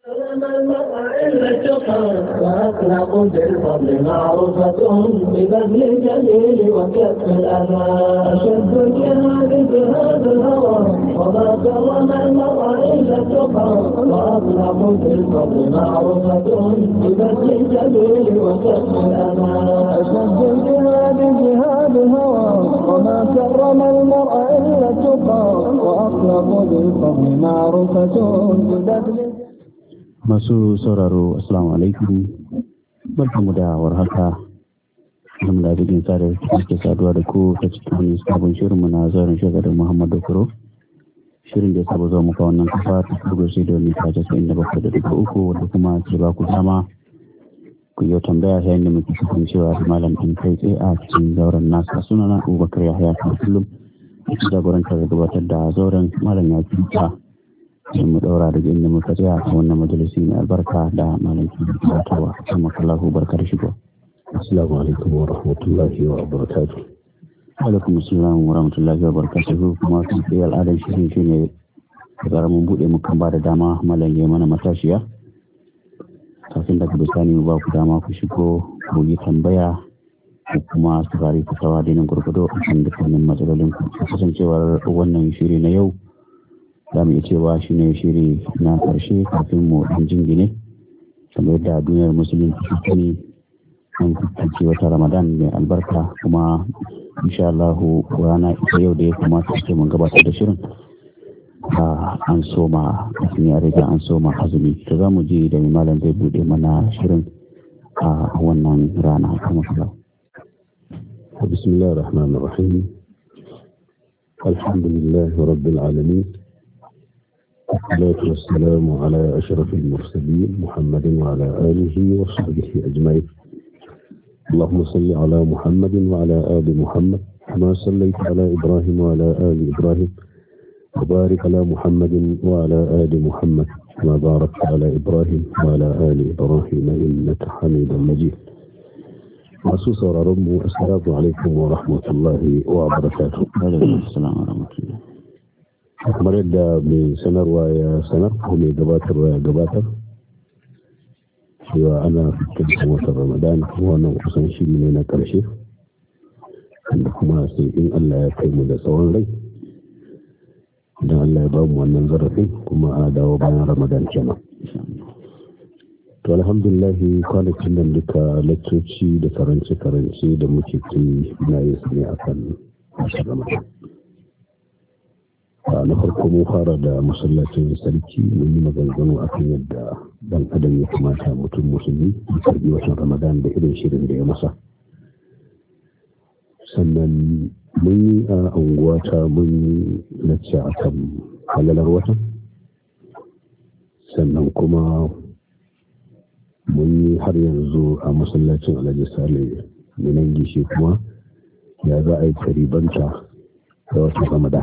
وأخلاق بالفضل معروفة ببذل الجميل وكف الأذى أشد الجهاد جهاد الهوى وما كرم المرء إلا التقى وأخلاق بالفضل معروفة ببذل الجميل وكف الأذى أشد الجهاد جهاد الهوى وما كرم المرء إلا التقى وأخلاق بالفضل معروفة ببذل. Masu sauraro assalamu alaikum, barkamu da warhaka. Zan da bigin tsare ke saduwa da ku ta cikin wani sabon shirinmu na zauren shagadar Muhammadu Kuro. Shirin da ya saba zuwa muka wannan kafa ta kurgo sai da wani kaja 97.3 wadda kuma ke ba ku dama ku yi tambaya yayin da muke kasancewa da malam ɗin kai tsaye a cikin zauren nasa. Sunana Abubakar Yahaya kan kullum jagorantar da gabatar da zauren malam ya kinta. Sai mu daura daga inda muka tsaya a wannan majalisi mai albarka da malam ke gabatarwa. Allahu barkar shigo. Assalamu alaikum wa rahmatullahi wa barakatuh. Alaikum assalam wa rahmatullahi wa barakatuh. Kuma sun tsaye al'adar shirin shi ne da gara mun buɗe mukan ba da dama malam ya mana matashiya. Kafin daga bisani mu ba ku dama ku shigo ku yi tambaya ko kuma su bari ku tawa dainin gurgudo a kan dukkanin matsalolin ku. Kasancewar wannan shiri na yau za mu iya cewa shi ne shiri na ƙarshe kafin mu ɗan jingine kamar yadda duniyar musulunci ta ne an kusurci wata ramadan mai albarka kuma insha Allah rana ita yau da ya kamata ake mun gabatar da shirin an soma azumi a riga an soma azumi to za mu ji da malam zai buɗe mana shirin a wannan rana kamar kula. Bismillahir Rahmanir Rahim. Alhamdulillahi Rabbil Alamin. والصلاة والسلام على أشرف المرسلين محمد وعلى آله وصحبه أجمعين. اللهم صل على محمد وعلى آل محمد كما صليت على إبراهيم وعلى آل إبراهيم وبارك على محمد وعلى آل محمد كما باركت على إبراهيم وعلى آل إبراهيم إنك حميد مجيد. محسوس ورمو السلام عليكم ورحمة الله وبركاته. وعليكم السلام ورحمة الله. kamar yadda mai sanarwa ya sanar ko mai gabatarwa ya gabatar cewa ana fitar watan ramadan kuma wannan kusan shiri ne na ƙarshe wanda kuma sai in Allah ya kai mu da tsawon rai idan Allah ya ba mu wannan zarafin kuma a dawo bayan ramadan kenan. To alhamdulillahi kwanakin nan duka laccoci da karance-karance da muke ci na yin su ne akan watan ramadan. Na farko mun fara da masallacin sarki mun yi maganganu akan yadda dan adam ya kamata mutum musulmi ya karbi watan ramadan da irin shirin da ya masa. Sannan mun yi a unguwata mun lacce akan halalar watan, sannan kuma mun yi har yanzu a masallacin alhaji sale minan gishi kuma ya za a yi karibanta da watan ramadan.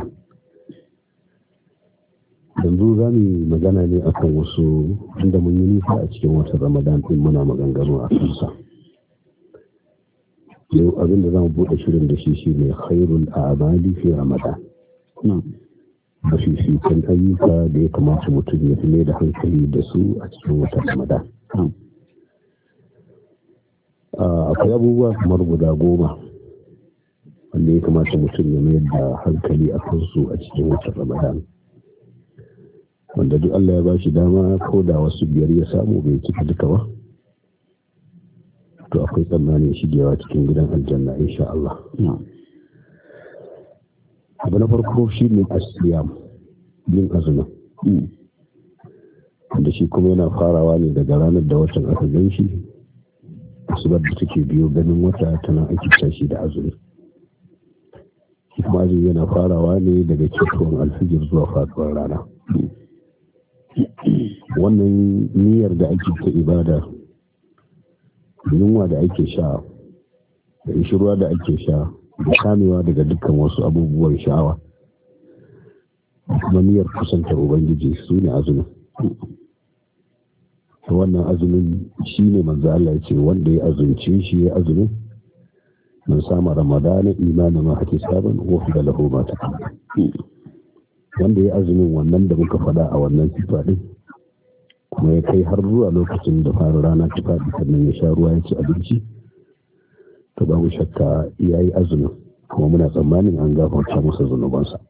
Yanzu za mu magana ne akan wasu inda mun yi nisa a cikin watan ramadan din muna maganganu a kansa. Yau abin da za mu buɗe shirin da shi ne khairul a'mali fi ramadan. Mafificin ayyuka da ya kamata mutum ya fi mai da hankali da su a cikin watan ramadan. Akwai abubuwa kamar guda 10 wanda ya kamata mutum ya mai da hankali a kansu a cikin watan ramadan. Wanda duk Allah ya ba shi dama ko da wasu 5 ya samu bai cika duka ba, to akwai tsammanin shigewa cikin gidan aljanna insha Allah. Abu na farko shi ne asiyam, yin azumi, wanda shi kuma yana farawa ne daga ranar da watan aka gan shi, asubar da take biyo ganin wata tana ake tashi da azumi. Shi kuma azumi yana farawa ne daga ketowar alfijir zuwa faduwar rana. Wannan niyyar da ake ta ibada, yunwa da ake sha, da ishirwa da ake sha, da kamewa daga dukkan wasu abubuwan sha'awa, kuma niyyar kusantar Ubangiji su ne azumin. Wannan azumin shi ne manzo Allah ya ce wanda ya azumce shi ya azumin man sama ramadana imanin ma hake sabon wofi da lahu ma ta wanda ya azumin wannan da muka faɗa a wannan sifa ɗin kuma ya kai har zuwa lokacin da fara rana ta faɗi sannan ya sha ruwa ya ci abinci, to babu shakka ya yi azumin, kuma muna tsammanin an gafarta masa zunubansa.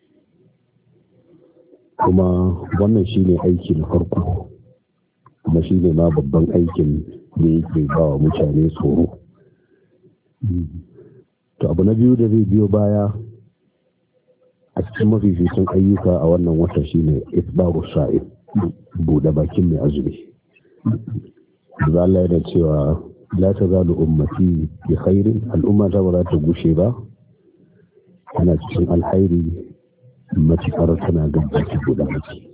Kuma wannan shi ne aiki na farko, kuma shi ne ma babban aikin da yake ba wa mutane tsoro. To abu na biyu da zai biyo baya a cikin mafificin ayyuka a wannan wata shi ne ifbaru sa'im, buɗe bakin mai azumi. Da Allah yana cewa la tazalu ummati bi khairin, al'umma ta ba za ta gushe ba tana cikin alhairi matuƙar tana gaggaki buɗe baki.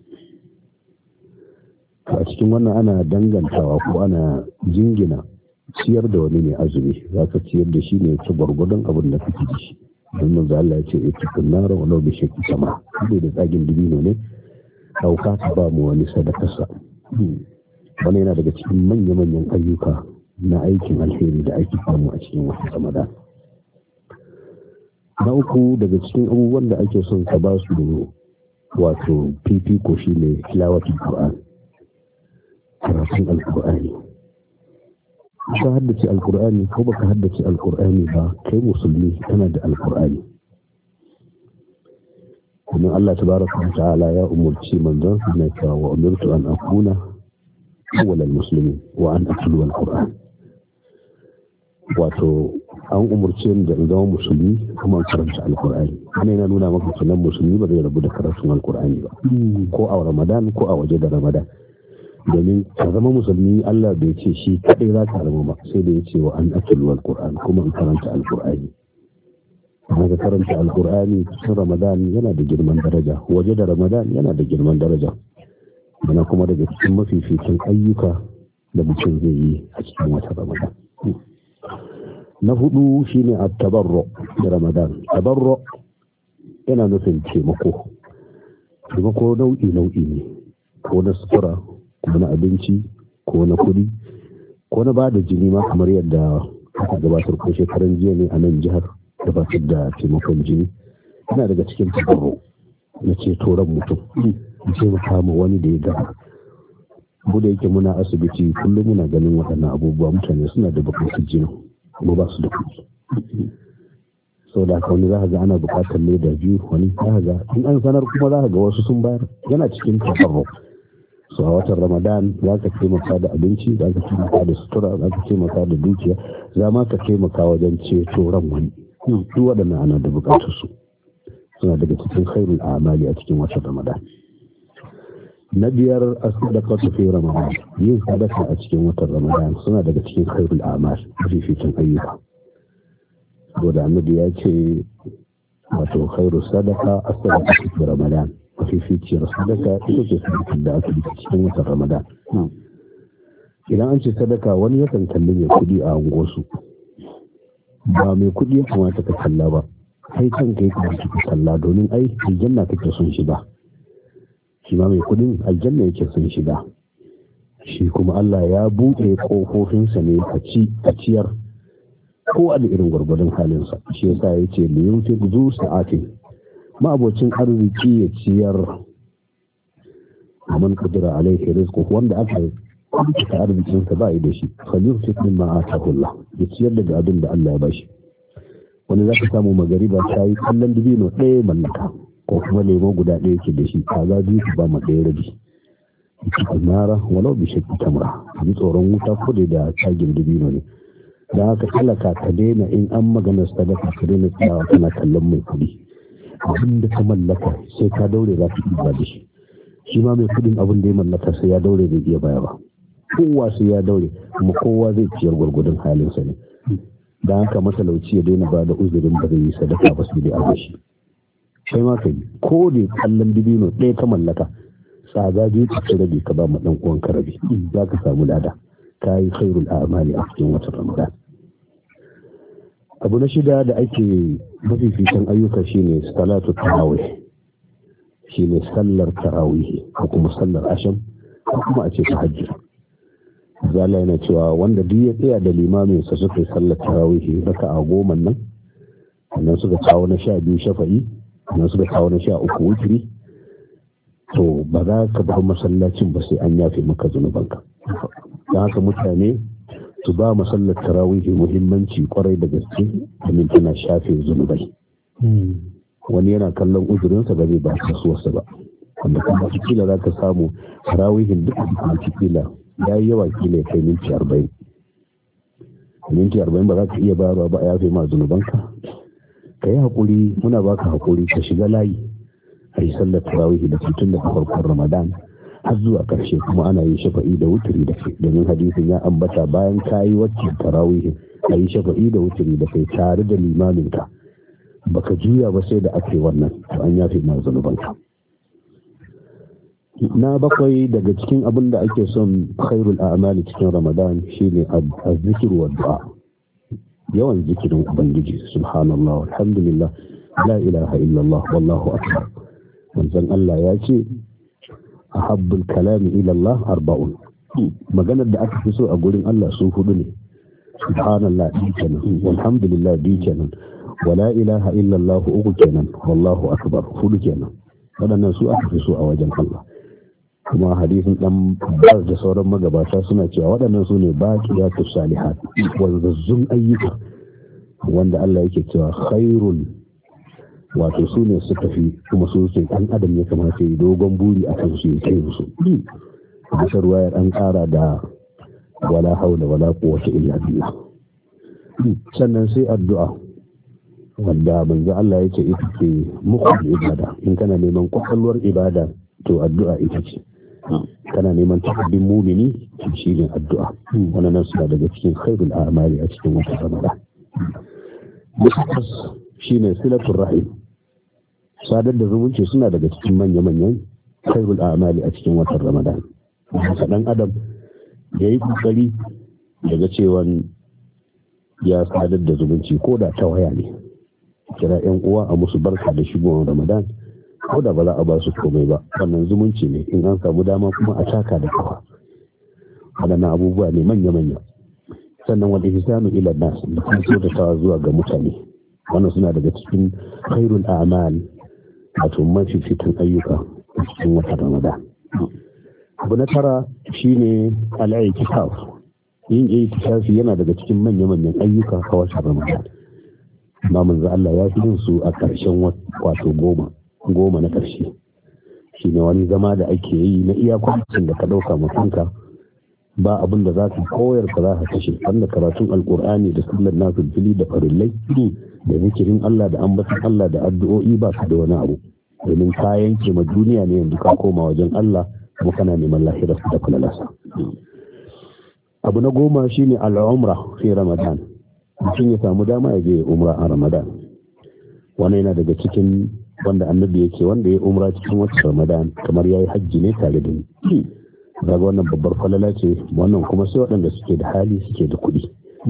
A cikin wannan ana dangantawa ko ana jingina ciyar da wani mai azumi, za ka ciyar da shi ne ta gwargwadon abin da kake da shi. Don manzo Allah ya ce ittaqun nar wa law bi shaqqi sama, dai da tsagin dibino ne dauka ka ba mu wani sadakarsa. Wannan yana daga cikin manya-manyan ayyuka na aikin alheri da ake samu a cikin watan Ramadan. Na uku daga cikin abubuwan da ake son ka ba su wato fifiko shi ne tilawatul Qur'an, karatun Alƙur'ani. Ka haddace Alƙur'ani ko baka haddace Alƙur'ani ba, kai musulmi kana da Alƙur'ani. Kuma Allah tabaraka wa ta'ala ya umurci manzon sa ne cewa wa umirtu an akuna awwalal muslimin wa an atlu al-Qur'an. Wato an umurce ni da in zama musulmi kuma karanta Alƙur'ani. Wannan yana nuna maka kenan musulmi ba zai rabu da karatun Alƙur'ani ba, ko a Ramadan ko a waje da Ramadan. Domin ka zama musulmi Allah bai ce shi kaɗai za ka zama ba, sai da ya ce wa an atlu al-Qur'an, kuma in karanta Alƙur'ani. Daga karanta Alƙur'ani cikin Ramadan yana da girman daraja, waje da Ramadan yana da girman daraja, yana kuma daga cikin mafificin ayyuka da mutum zai yi a cikin watan Ramadan. Na hudu shine at-tabarru da Ramadan. Tabarru yana nufin taimako. Taimako nau'i ne, ko na sutura, ko na abinci, ko na kuɗi, ko na bada jini ma, kamar yadda aka gabatar ko shekaran jiya ne a nan jihar gabatar da taimakon jini. Yana daga cikin tabarru na ceto ran mutum, in taimaka ma wani da ya gaba. Mu da yake muna asibiti kullum muna ganin waɗannan abubuwa, mutane suna da buƙatar jini kuma ba su da kuɗi. Sau da haka wani za ka ga ana buƙatar leda biyu, wani za ka ga in an sanar kuma za ka ga wasu sun bayar. Yana cikin tabarru. So a watan Ramadan za ka taimaka da abinci, za ka taimaka da sutura, za ka taimaka da dukiya, za ma ka taimaka wajen ceto ran wani. Duk waɗannan ana da buƙatar su, suna daga cikin khairul a'mali a cikin watan Ramadan. Na biyar as-sadaqatu fi Ramadan, yin sadaka a cikin watan Ramadan suna daga cikin khairul a'mal, mafificin ayyuka. Saboda Annabi ya ce wato khairu sadaqa as-sadaqatu fi Ramadan, mafificiyar sadaka ita ce sadakar da aka yi cikin watan Ramadan. Idan an ce sadaka, wani yakan kalli mai kuɗi a unguwarsu, ba mai kuɗi ya kamata ka kalla ba, kai kanka ya kamata ka kalla, domin ai aljanna kake son shiga. Shi ma mai kuɗin aljanna yake son shiga. Shi kuma Allah ya buɗe ƙofofinsa ne a ciyar ko a da irin gwargwadon halinsa. Shi yasa ya ce liyun fi zu sa'atin, ma'abocin arziki ya ciyar, man qadara alaihi rizqu, wanda aka kuka arzikinsa ba yi da shi, khalil fi mimma atahu Allah, ya ciyar daga abin da Allah ya bashi. Wani za ka samu magariba ta yi kallon dibino ɗaya mallaka, ko kuma lemo guda ɗaya yake da shi, kaza biyu ba ma ɗaya rabi. Nara walau bi shakki tamra, ji tsoron wuta ko da tagin dibino ne. Da haka talaka ka daina, in an magana sadaka ka daina tsayawa kana kallon mai kuɗi. Abin da ka mallaka sai ka daure za ka iya da shi. Shi ma mai kuɗin abin da ya mallaka sai ya daure zai iya baya ba. Kowa sai ya daure, kuma kowa zai ciyar gwargwadon halinsa ne. Da haka matalauci ya daina ba da uzurin ba zai yi sadaka ba sai dai a bashi. Sai ma ka yi, ko da kallon dibino ɗaya ka mallaka, tsada biyu ka ci rabi ka ba ma ɗan uwan ka rabi, za ka samu lada. Ka yi khairul a'mali a cikin watan Ramadan. Abu na shida da ake mafificin ayyuka shine salatu tarawih, shine sallar tarawih ko kuma sallar asham ko kuma a ce tahajjud. Zalla yana cewa wanda duk ya tsaya da limamin sa suka yi sallar tarawih raka'a 10 nan, sannan suka kawo na 12 shafa'i, sannan suka kawo na 13 witri, to ba za ka bar masallacin ba sai an yafe maka zunubanka. don haka mutane su ba masallar tarawihi muhimmanci kwarai da gaske domin tana shafe zunubai. Wani yana kallon uzurinsa ba zai ba kasuwarsa ba, wanda kuma kila za ka samu tarawihin duk da kila ya yi yawa kila ya kai minti 40. Minti 40 ba za ka iya bayarwa ba a yafe ma zunubanka. Ka yi haƙuri, muna baka haƙuri ka shiga layi a yi sallar tarawihi da tun daga farkon Ramadan har zuwa ƙarshe, kuma ana yin shafa'i da wuturi da kai, domin hadisin ya ambata bayan ka yi wacce tarawihi a yi shafa'i da wuturi da kai tare da limaminka, baka juya ba sai da ake wannan, to an yafe ma zunubanka. Na bakwai daga cikin abin da ake son khairul a'mali cikin Ramadan shine az-zikr wa du'a. Yawan zikirin Ubangiji, subhanallah, alhamdulillah, la ilaha illallah, wallahu akbar. Manzon Allah ya ce ahabbul kalami ila Allah arba'un. Maganar da aka fi so a gurin Allah su hudu ne. Subhanallah ɗi kenan, walhamdulillah ɗi kenan, wala ilaha illallah uku kenan, wallahu akbar hudu kenan. Waɗannan su aka fi so a wajen Allah. Kuma hadisin dan Abbas da sauran magabata suna cewa waɗannan su ne baqiyatu salihat, wanzazzun ayyuka wanda Allah yake cewa khairul, wato su ne suka fi, kuma su ce ɗan adam ya kamata yi dogon buri a kan su ya kai musu. Bisa ruwayar an ƙara da wala haula wala quwwata illa billah. Sannan sai addu'a wanda manzo Allah yake ita ce mukhul ibada. In kana neman kwakwalwar ibada to addu'a ita ce. Kana neman takabbin mumini shi ne addu'a. Wannan suna daga cikin khairul a'mali a cikin wata Ramadan. Musaffas shine silatul rahim. Sadar da zumunci suna daga cikin manya-manyan khairul a'mali a cikin watan Ramadan. Haka dan adam ya yi kokari daga cewa ya sadar da zumunci ko da ta waya ne. Kira 'yan uwa a musu barka da shigowar Ramadan, ko da ba za a ba su komai ba, wannan zumunci ne. In an samu dama kuma a taka da kafa. Waɗannan abubuwa ne manya-manya. Sannan wal ihsanu ila nas, da kuma kyautatawa zuwa ga mutane, wannan suna daga cikin khairul a'mal, wato mafificin ayyuka a cikin watan Ramadan. Abu na tara shine al-i'tikaf. Yin i'tikafi yana daga cikin manya-manyan ayyuka a watan Ramadan. Amma manzo Allah ya fi yin su a ƙarshen wato goma na ƙarshe. Shine wani zama da ake yi na iyakwacin da ka ɗauka mutunka, ba abin da za ka koyar ka za ka kashe, wanda karatun alkur'ani da sallar nafilfili da farillai da zikirin Allah da ambatan Allah da addu'o'i ba ka da wani abu, domin ka yanke ma duniya ne yanzu ka koma wajen Allah kuma kana neman lahira da falalasa. Abu na 10 shine al'umra fi Ramadan. Mutum ya samu dama ya je umra a Ramadan. Wannan yana daga cikin wanda annabi yake wanda ya umra cikin watan Ramadan kamar yayi hajji ne tare da ni. Daga wannan babbar falala ce, wannan kuma sai waɗanda suke da hali suke da kuɗi.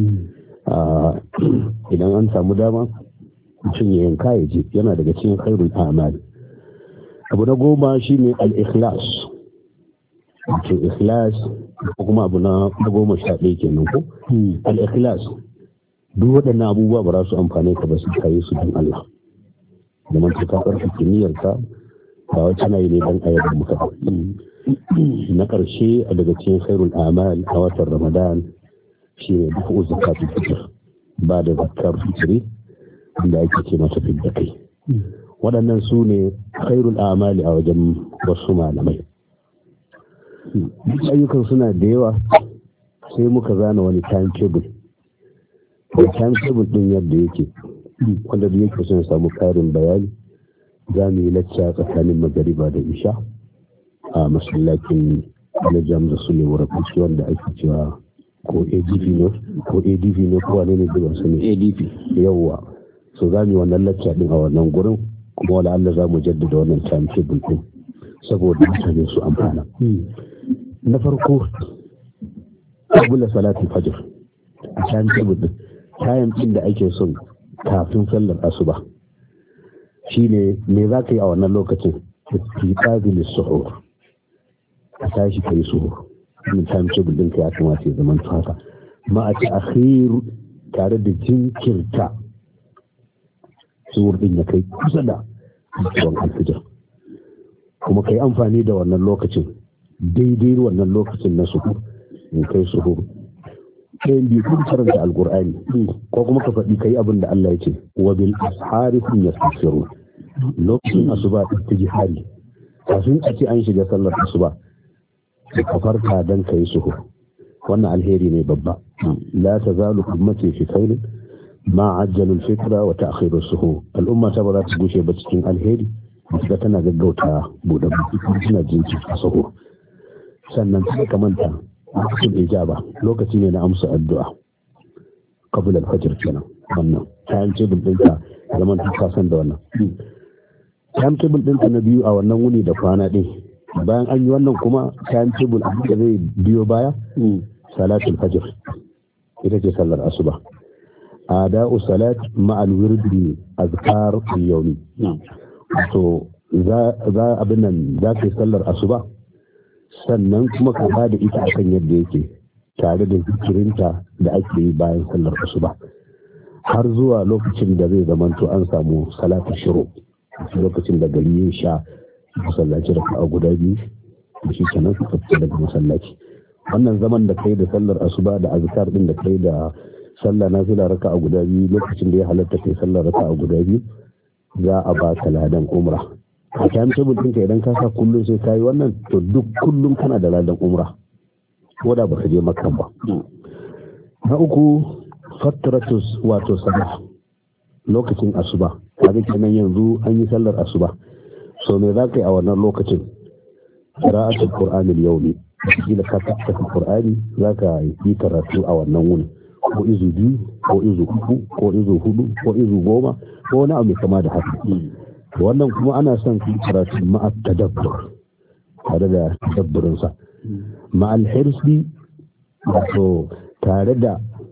Idan an samu dama mutum ya yanka ya je, yana daga cikin khairul a'mal. Abu na 10 shine al-ikhlas. Wato ikhlas ko kuma abu na 11 kenan ko al-ikhlas. Duk waɗannan abubuwa ba za su amfane ka ba su kai su don Allah. Da man ka karfafa niyyarka ba wai tana yi ne dan ayyukan muka. Na ƙarshe a daga cikin khairul a'mal a watan Ramadan shine duk zakatul fitr, ba da zakar fitri da ake ce mata fidda kai. Waɗannan su ne khairul a'mali a wajen wasu malamai. Duk ayyukan suna da yawa, sai muka zana wani timetable. Da timetable ɗin yadda yake, wanda da yake son samu ƙarin bayani, za mu yi lacca tsakanin magariba da isha a masallacin na jam da su ne wurafi wanda ake cewa ko adv ne ko wane ne da su ne adp yawwa. So za mu yi wannan lacca ɗin a wannan gurin, kuma wala Allah za mu jaddada wannan timetable ɗin saboda mutane su amfana. Na farko, kabula salatin fajr a timetable ɗin, kayan ɗin da ake son kafin sallar asuba shine me za ka yi a wannan lokacin? Iqabil suhur, ka tashi kai suhur. Wannan timetable ɗin ka ya kamata ya zama haka, ma a akhir tare da jinkirta suhur ɗin ya kai kusa da tsawon alfijir. kuma kai amfani da wannan lokacin daidai wannan lokacin na suhur in kai suhur ɗayan biyu kun karanta alkur'ani ko kuma ka faɗi kai abin da Allah ya ce wa bil ashari hum yastaghfirun lokacin asuba istighfari kafin a ce an shiga sallar asuba ka farka dan kai suhur wannan alheri ne babba la tazalu ummati fi khairin ma ajjalu al-fitra wa ta'khir as-suhur al'umma ta ba za ta gushe ba cikin alheri da tana gaggauta bude baki tana jinki a suhur sannan sai ka manta lokacin ijaba lokaci ne na amsa addu'a qabla al-fajr kenan wannan time table ɗinka zaman ta san da wannan time table ɗinka na biyu a wannan wuni da kwana ɗin bayan an yi wannan kuma time table abin da zai biyo baya salatul fajr ita ce sallar asuba ada'u salat ma'al wirdi azkar al-yawmi to za abin nan za ka yi sallar asuba sannan kuma ka ba da ita akan yadda yake tare da zikirinta da ake yi bayan sallar asuba har zuwa lokacin da zai zamanto an samu salatu shiru lokacin da gari ya sha masallaci da a guda biyu da shi kenan su fita daga masallaci wannan zaman da kai da sallar asuba da azkar din da kai da sallah nafila raka a guda biyu lokacin da ya halatta kai sallar raka a guda biyu za a ba ka ladan umra a time table ɗinka idan ka sa kullum sai ka yi wannan to duk kullum kana da ladan umra ko da baka je makka ba na uku fatratus wato sabah lokacin asuba kaga kenan yanzu an yi sallar asuba so me za ka yi a wannan lokacin qira'atul qur'ani al-yawmi kila ka tafi qur'ani za ka yi karatu a wannan wuni ko izu 2 ko izu 3 ko izu 4 ko izu 10 ko wani abu kama da haka wannan kuma ana son ku karatu ma'a tadabbur tare da tadabburin sa ma'al hirsi wato tare da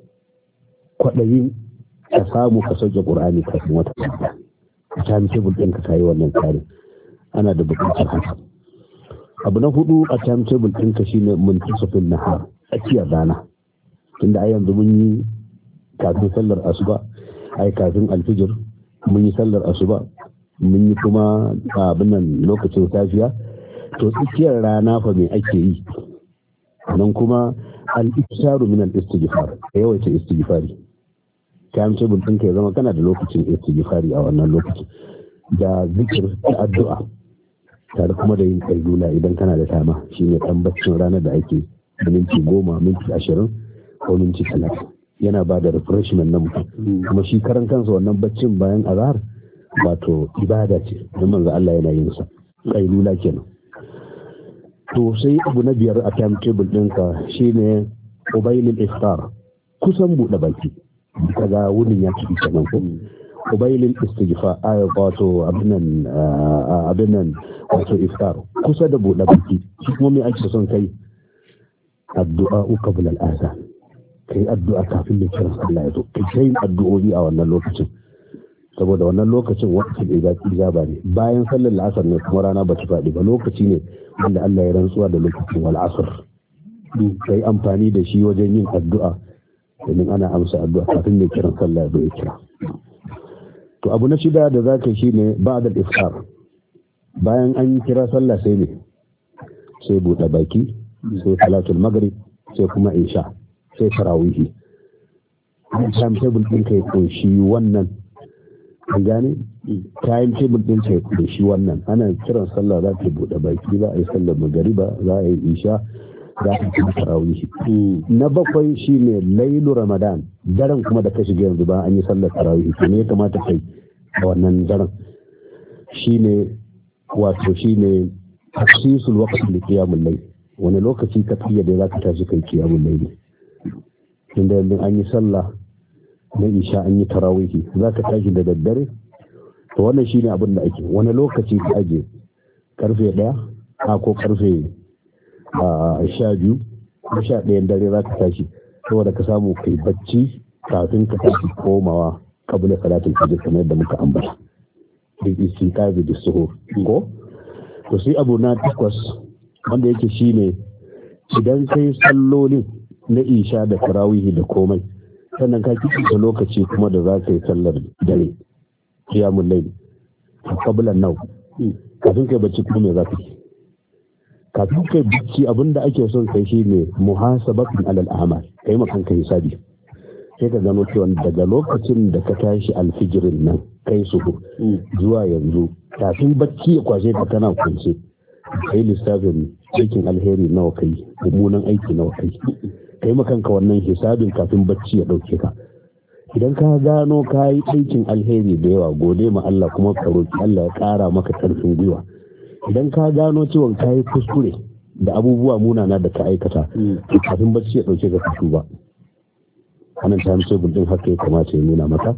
kwaɗayin ka samu ka sauke qur'ani kafin wata rana ka sami tebul ɗin ka kayi wannan tsarin ana da buƙatar haka abu na hudu a timetable ɗinka shine muntasafin nahar tsakiyar rana tunda a yanzu mun yi kafin sallar asuba ai kafin alfijir mun yi sallar asuba mun yi kuma abin nan lokacin safiya to tsakiyar rana fa me ake yi nan kuma al-iktaru min al-istighfar yawaita istighfari timetable ɗinka ya zama kana da lokacin istighfari a wannan lokacin da zikir da addu'a tare kuma da yin kailula idan kana da tama shine dan baccin ranar da ake da minti 10 minti 20 ko minti 30 yana ba da refreshment na mutum kuma shi karan kansa wannan baccin bayan azhar wato ibada ce don manzo Allah yana yin sa kailula kenan to sai abu na biyar a timetable ɗinka shine ubailul iftar kusan buɗe baki kaga wunin ya ci kenan ko ubailul istighfar wato abinan wato iftar kusa da buɗe baki shi kuma me ake son kai addu'a qabla al-azan kai addu'a kafin da kiran sallah ya zo kai addu'o'i a wannan lokacin saboda wannan lokacin wakil ijaba ne bayan sallar la'asar ne kuma rana ba ta faɗi ba lokaci ne wanda Allah ya rantsuwa da lokacin wal asr kai amfani da shi wajen yin addu'a domin ana amsa addu'a kafin da kiran sallah ya zo ya kira to abu na shida da zaka shi ne ba'da al-iftar bayan an kira sallah sai ne sai buɗe baki sai salatul maghrib sai kuma isha sai tarawihi time table din kai kunshi wannan an gane time table din kai kunshi wannan ana kiran sallah za ta buɗe baki za a yi sallar magriba za a yi isha za a yi tarawihi na bakwai shine lailu ramadan daren kuma da ka shiga yanzu ba an yi sallar tarawihi to ne ya kamata kai a wannan daren shine wato shine tafsisul waqti li qiyamul layl wani lokaci ka fiye da za ka tashi kai qiyamul layl tunda yanzu an yi sallah na isha an yi tarawihi za ka tashi da daddare to wannan shine abin da ake wani lokaci ka aje karfe 1 ko karfe 12 ko 11 dare za ka tashi saboda ka samu kai bacci kafin ka tashi komawa kabila salatul fajr kamar yadda muka ambata da istiqazi da suhur ko to sai abu na 8 wanda yake shine idan kai sallolin na isha da tarawihi da komai sannan ka da lokaci kuma da za ka yi sallar dare qiyamul layl qabla an-nawm kafin kai bacci kuma me za ka yi kafin kai bacci abinda ake son kai shi ne muhasabatun alal a'mal kai makan ka hisabi sai ka gano cewa daga lokacin da ka tashi alfijirin nan kai su zuwa yanzu kafin bacci ya kwashe ka kana kunce kai lissafin aikin alheri nawa kai mummunan aiki nawa kai makanka wannan hisabin kafin bacci ya dauke ka idan ka gano ka yi aikin alheri da yawa gode ma Allah kuma ka roki Allah ya kara maka karfin gwiwa idan ka gano cewa ka yi kuskure da abubuwa munana da ka aikata kafin bacci ya dauke ka fito ba wannan time table din haka ya kamata ya nuna maka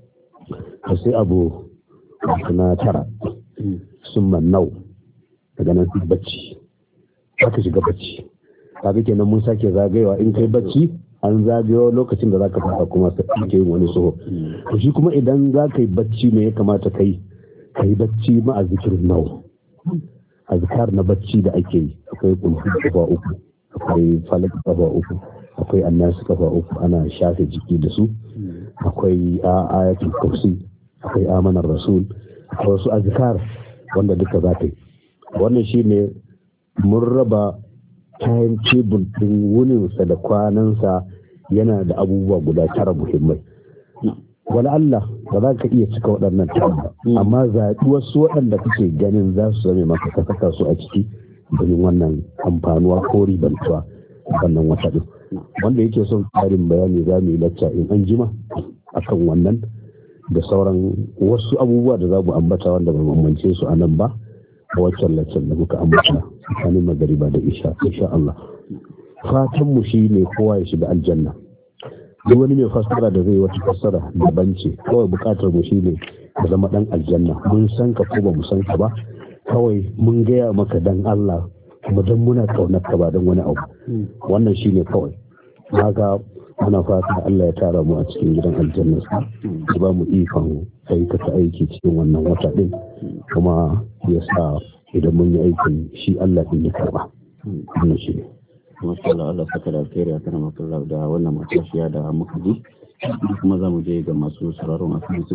sai abu na tara summa nau daga nan bacci haka shiga bacci kaga kenan mun sake zagayewa in kai bacci an zagayo lokacin da zaka fara kuma sai ke yin wani soho to shi kuma idan zaka yi bacci me ya kamata kai bacci ma azkirin nau azkar na bacci da ake yi akwai kulhu kafa uku akwai falak kafa uku akwai annasu kafa uku ana shafe jiki da su akwai ayatul kursi akwai amanar rasul akwai wasu azkar wanda duka za ka yi wannan shine mun raba time table din wuninsa da kwanansa yana da abubuwa guda tara muhimmai wala Allah ba za ka iya cika waɗannan tara amma zaɓi wasu waɗanda kake ganin za su zame maka ka saka su a ciki domin wannan amfanuwa ko ribantuwa wannan wata ɗin wanda yake son tsarin bayani za mu yi lacca in an jima akan wannan da sauran wasu abubuwa da za mu ambata wanda ba mamance su a nan ba a waccan laccan da muka ambata tsakanin magariba da insha Allah fatan mu shine kowa ya shiga aljanna duk wani mai fassara da zai wata fassara daban ce kawai bukatar mu shine ka zama dan aljanna mun san ka ko ba mu san ka ba kawai mun gaya maka dan Allah kuma dan muna kaunar ka ba dan wani abu wannan shine kawai haka muna fata Allah ya tara mu a cikin gidan aljanna ya ba mu ikon aikata aiki cikin wannan wata din kuma ya sa idan mun yi aikin shi Allah din ya karba wannan shi masha Allah saka da alkhairi a kan makallar da wannan matashiya da muka ji kuma za mu je ga masu sauraron a kan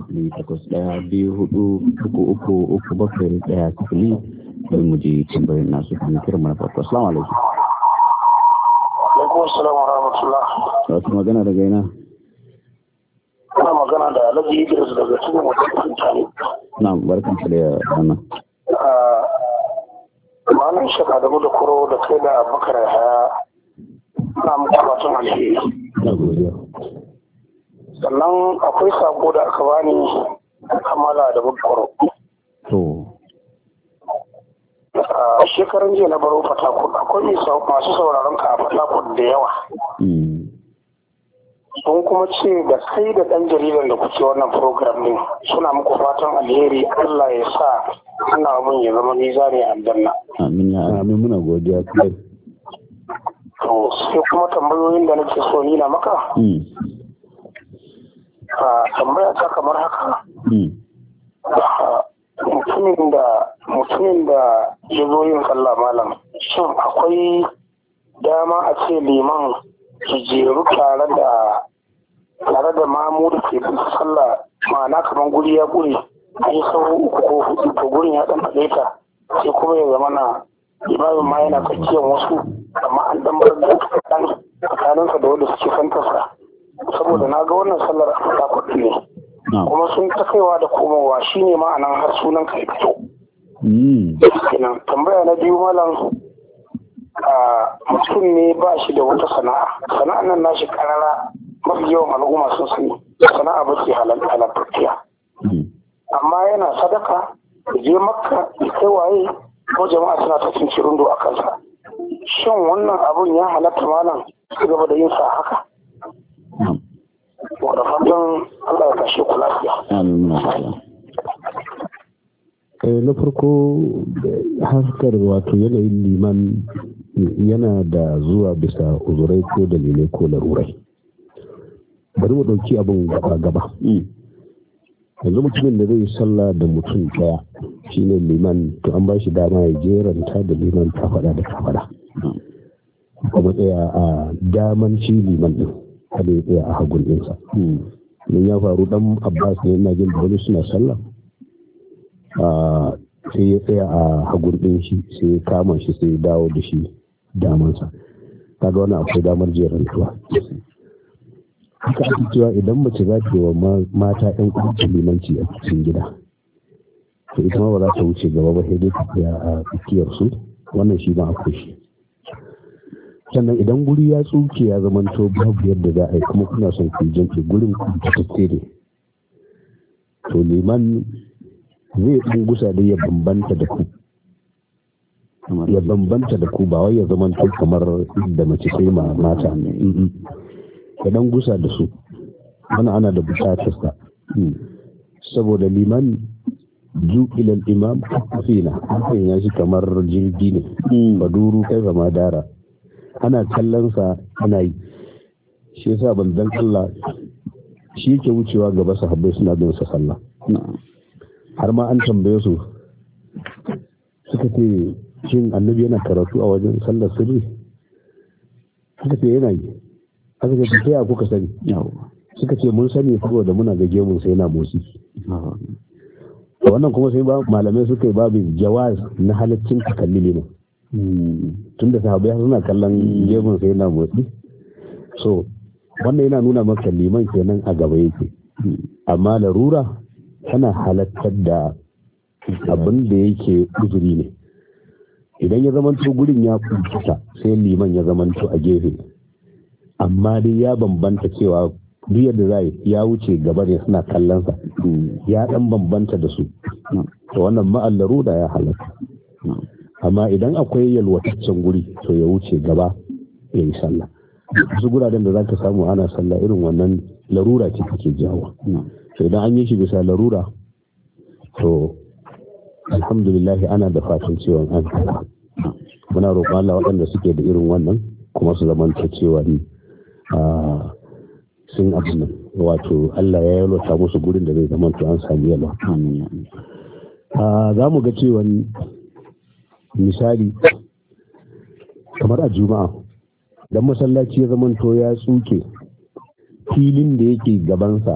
0812433337 bari mu je tambayin nasu kan kira mana farko assalamu alaikum. Alaikum assalam wa rahmatullah. Wasu magana daga ina? Ana magana da Alhaji Idris daga cikin wajen mutane. Na'am barkan ka da wannan. Malam shaka da da kuro da kai da Abubakar Yahaya na muku fatan alheri. Sannan akwai sako da aka bani kamala da bukuru. Shekaran jiya na baro Fatakul akwai masu sauraron ka a Fatakul da yawa. Sun kuma ce da kai da ɗan jaridan da kuke wannan program din suna muku fatan alheri Allah ya sa ana abin ya zama mizani a aljanna. Amin muna godiya kai. To sai kuma tambayoyin da nake so ni na maka. Tambaya ta kamar haka. Mutumin da ya zo yin sallah malam shin akwai dama a ce liman su jeru tare da mamu da ke bin sallah ma'ana kamar guri ya guri an yi sauro uku ko hudu to gurin ya dan ta sai kuma ya zama na limamin ma yana tsakiyar wasu amma an dan bar da kaɗan tsakaninsa da wanda suke santarsa saboda na ga wannan sallar a fata kuɗi ne kuma sun ta kaiwa da komowa shine ma'anan har sunan ka fito. Tambaya na biyu malam mutum ne ba shi da wata sana'an nan nashi karara mafi yawan al'umma sun sani sana'a ba ke halartarkiya amma yana sadaka da je makka da kai waye ko jama'a suna ta cin cirundo a kansa shin wannan abun ya halatta malam su gaba da yin sa haka da fatan Allah ya kashe ku lafiya. Na farko harkar wato yanayin liman yana da zuwa bisa uzurai ko dalilai ko larurai. Bari mu ɗauki abin gaba. Yanzu mutumin da zai sallah da mutum ɗaya shine liman to an ba shi dama ya jeranta da liman ta faɗa da ta faɗa. Kuma tsaya a daman shi liman ɗin. Kada ya tsaya a hagun ɗinsa. Don ya faru ɗan Abbas ne yana jin da wani suna sallah. sai ya tsaya a hagun ɗin shi sai ya kama shi sai ya dawo da shi damansa. Kaga wani akwai damar jerantuwa. Haka ake cewa idan mace za ta yi wa mata ɗan ƙarfi limanci a cikin gida, to ita ma ba za ta wuce gaba ba sai dai ta tsaya a tsakiyarsu, wannan shi ma akwai shi. Sannan idan guri ya tsuke ya zamanto babu yadda za a yi kuma kuna son ku jam'i gurin ku tattace ne, to liman zai ɗan gusa da ya bambanta da ku, ya bambanta da ku, ba wai ya zamanto kamar da mace sai ma mata ya dan gusa da su, ana da bukatar sa, saboda liman ju'ilal imam fina, hakan ya shi kamar jirgi ne, baduru kai zama dara, ana kallon sa ana yi. Shi yasa banzan Allah shi yake wucewa gaba sahabbai suna bin sa sallah. Har ma an tambaye su suka ce shin annabi yana karatu a wajen sallar sirri, suka ce yana yi. Aka ce ta yaya kuka sani? Suka ce mun sani saboda muna ga gemun sai yana motsi. Wannan kuma sai malamai suka yi babin jawaz na halaccin takalli liman, tunda sahabbai suna kallon gemun sai yana motsi, so wannan yana nuna maka liman kenan a gaba yake. Amma larura tana halattar da abin da yake uzuri ne. Idan ya zamanto gurin ya kuta sai liman ya zamanto a gefe, amma dai ya bambanta cewa duk yadda za ya wuce gaba ne suna kallonsa, ya dan bambanta da su, to wannan ma'allaru da ya halatta. Amma idan akwai yalwataccen guri to ya wuce gaba ya yi sallah. Wasu guraren da za ka samu ana sallah irin wannan larura ce take jawo, to idan an yi shi bisa larura to alhamdulillah ana da fatan cewa an kasa. Muna roƙon Allah waɗanda suke da irin wannan kuma su zamanta cewa ne sun abin wato Allah ya yalwata musu gurin da zai zamanta an sami yalwa. Za mu ga cewa misali kamar a juma'a dan masallaci ya zamanto ya tsuke filin da yake gaban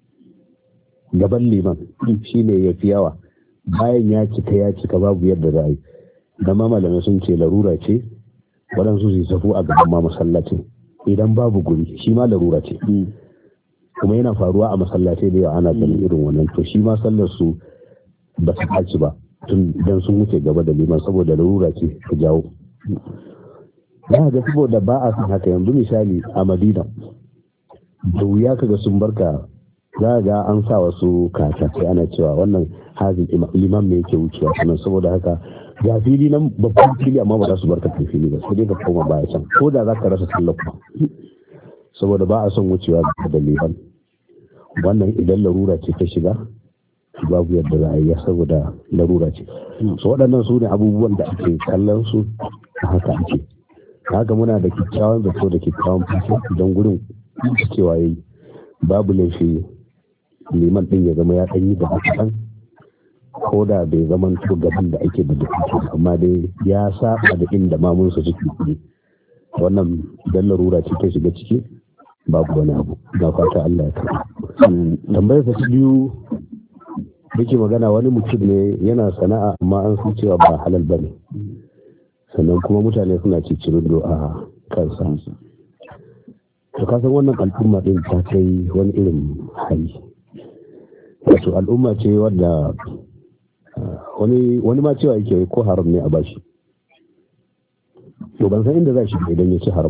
liman shine ya fi yawa, bayan ya cika babu yadda za a yi. Da malamai sun ce larura ce waɗansu su safu a gaban ma masallacin idan babu guri, shi ma larura ce, kuma yana faruwa a masallatai da yawa ana ganin irin wannan, to shi ma sallar su ba su ɓaci ba tun dan sun wuce gaba da liman saboda larura ce ta jawo. Za ga saboda ba a san haka, yanzu misali a Madina da wuya kaga sun barka, za ga an sa wasu kata sai ana cewa wannan hazin liman me yake wucewa sannan, saboda haka ga fili nan babban fili amma ba za su barka kai fili ba, sai dai ka koma baya can ko da za ka rasa sallar ku, saboda ba a son wucewa da liman. Wannan idan larura ce ta shiga babu yadda za a yi saboda larura ce. So waɗannan su ne abubuwan da ake kallon su a haka ake. Haka muna da kyakkyawan zato da kyakkyawan fata idan gurin cewa yayi babu laifi liman din ya zama ya ɗan yi da kaɗan, ko da bai zama to gaban da ake da dukkan, amma dai ya saba da inda mamunsa suke kuɗi. Wannan idan larura ce ta shiga ciki babu wani abu, na fata Allah ya karɓa. Tambayar ta biyu yake magana, wani mutum ne yana sana'a amma an san cewa ba halal ba ne, sannan kuma mutane suna cicirindo a kansa. To kasan wannan al'umma din ta kai wani irin hali, wato al'umma ce wadda wani ma cewa yake ko haram ne a bashi, to ban san inda za shi idan ya ci haram.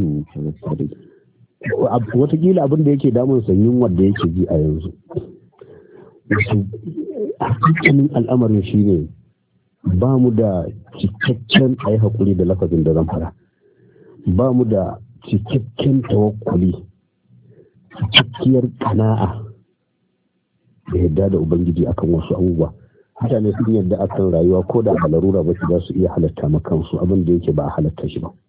Watakila abin da yake damun sanyin wanda yake ji a yanzu, wasu hakikanin al'amarin shi ne ba mu da cikakken a yi haƙuri da lafazin da zan fara, ba mu da cikakken tawakkuli, cikakkiyar kana'a da yadda da ubangiji akan wasu abubuwa. Mutane sun yadda akan rayuwa ko da larura ba su za su iya halatta makansu abin da yake ba a halatta shi ba.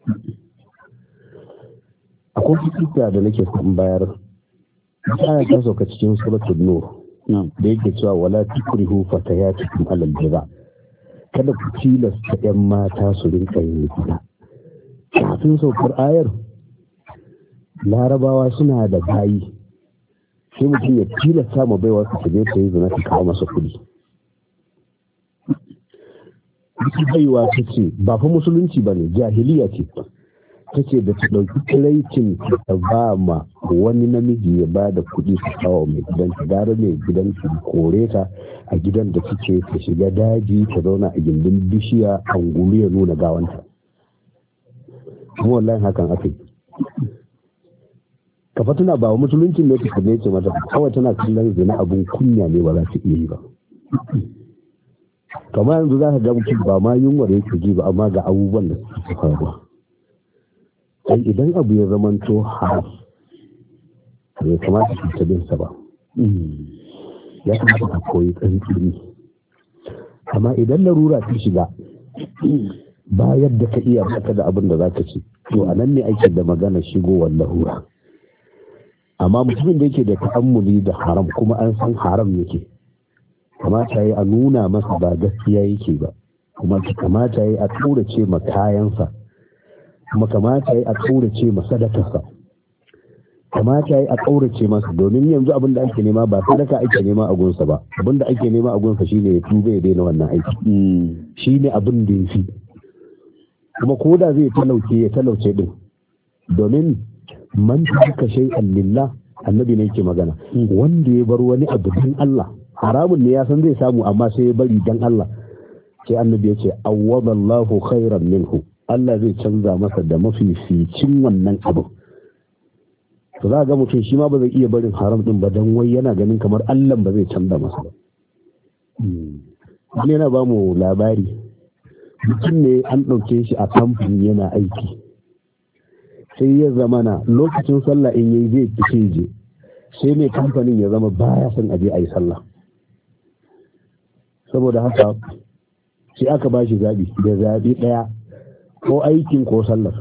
Akwai fikita da nake son bayar, aya ta sauka cikin suratul nur da yake cewa wala tukrihu fatayatikum alal jira, kada ku tilasta ƴan mata su rinka yin zina. Kafin saukar ayar larabawa suna da bayi, sai mutum ya tilasta ma baiwa su je ta yi zina ta kawo masa kuɗi. ita baiwa ta ce ba fa musulunci ba ne, jahiliya ce ta ce da ta ɗauki kiraitin ta ba ma wani namiji ya ba da kuɗi su kawo mai gidan ta gara mai gidan su kore ta a gidan da suke ta shiga daji ta zauna a gindin bishiya angulu ya nuna gawanta. Kuma wallahi hakan aka yi. Kafa tana ba wa musulunci ne ta ce mata kawai tana kallon zina abun kunya ne ba za ta iya yi ba. Kamar yanzu za ka ga mutum ba ma yunwar yake ji ba amma ga abubuwan da suke faruwa. Dan idan abu ya zamanto haram bai kamata ka tabin sa ba. Ya kamata ka koyi tsantsini. Amma idan larura ta shiga ba yadda ka iya baka da abin da za ka ci, to a nan ne ake da magana shigowar larura. Amma mutumin da yake da ta'ammuli da haram kuma an san haram yake, kamata yi a nuna masa ba gaskiya yake ba, kuma kamata yi a tsorace ma kayansa, kuma kamata yi a tsorace ma sadakarsa, kamata yi a tsorace masa, domin yanzu abin da ake nema ba sadaka ake nema a gunsa ba, abin da ake nema a gunsa shine ya tuba ya daina wannan aiki, shine abin da ya fi. Kuma ko da zai talauce ya talauce din, domin man taraka shay'an lillah, annabi ne yake magana, wanda ya bar wani abu dan Allah, haramun ne ya san zai samu amma sai ya bari dan Allah, sai annabi ya ce awwadallahu khairan minhu, Allah zai canza masa da mafificin wannan abu. To za ga mutum shi ma ba zai iya barin haram din ba dan wai yana ganin kamar Allah ba zai canza masa ba. Wani yana ba mu labari, mutum ne an ɗauke shi a kamfani yana aiki, sai ya zamana lokacin sallah in yayi zai fice je, sai mai kamfanin ya zama baya son aje a yi sallah. Saboda haka sai aka ba shi zaɓi da zaɓi ɗaya, ko aikin ko sallar.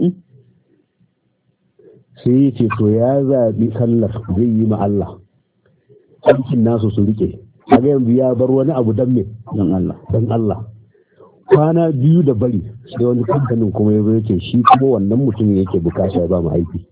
Sai ya ce to ya zaɓi sallar zai yi ma Allah, aikin nasu su rike, kaga yanzu ya bar wani abu dan me, dan Allah. Kwana biyu da bari sai wani kamfanin kuma ya zo yake shi kuma wannan mutum yake bukata ya ba mu aiki.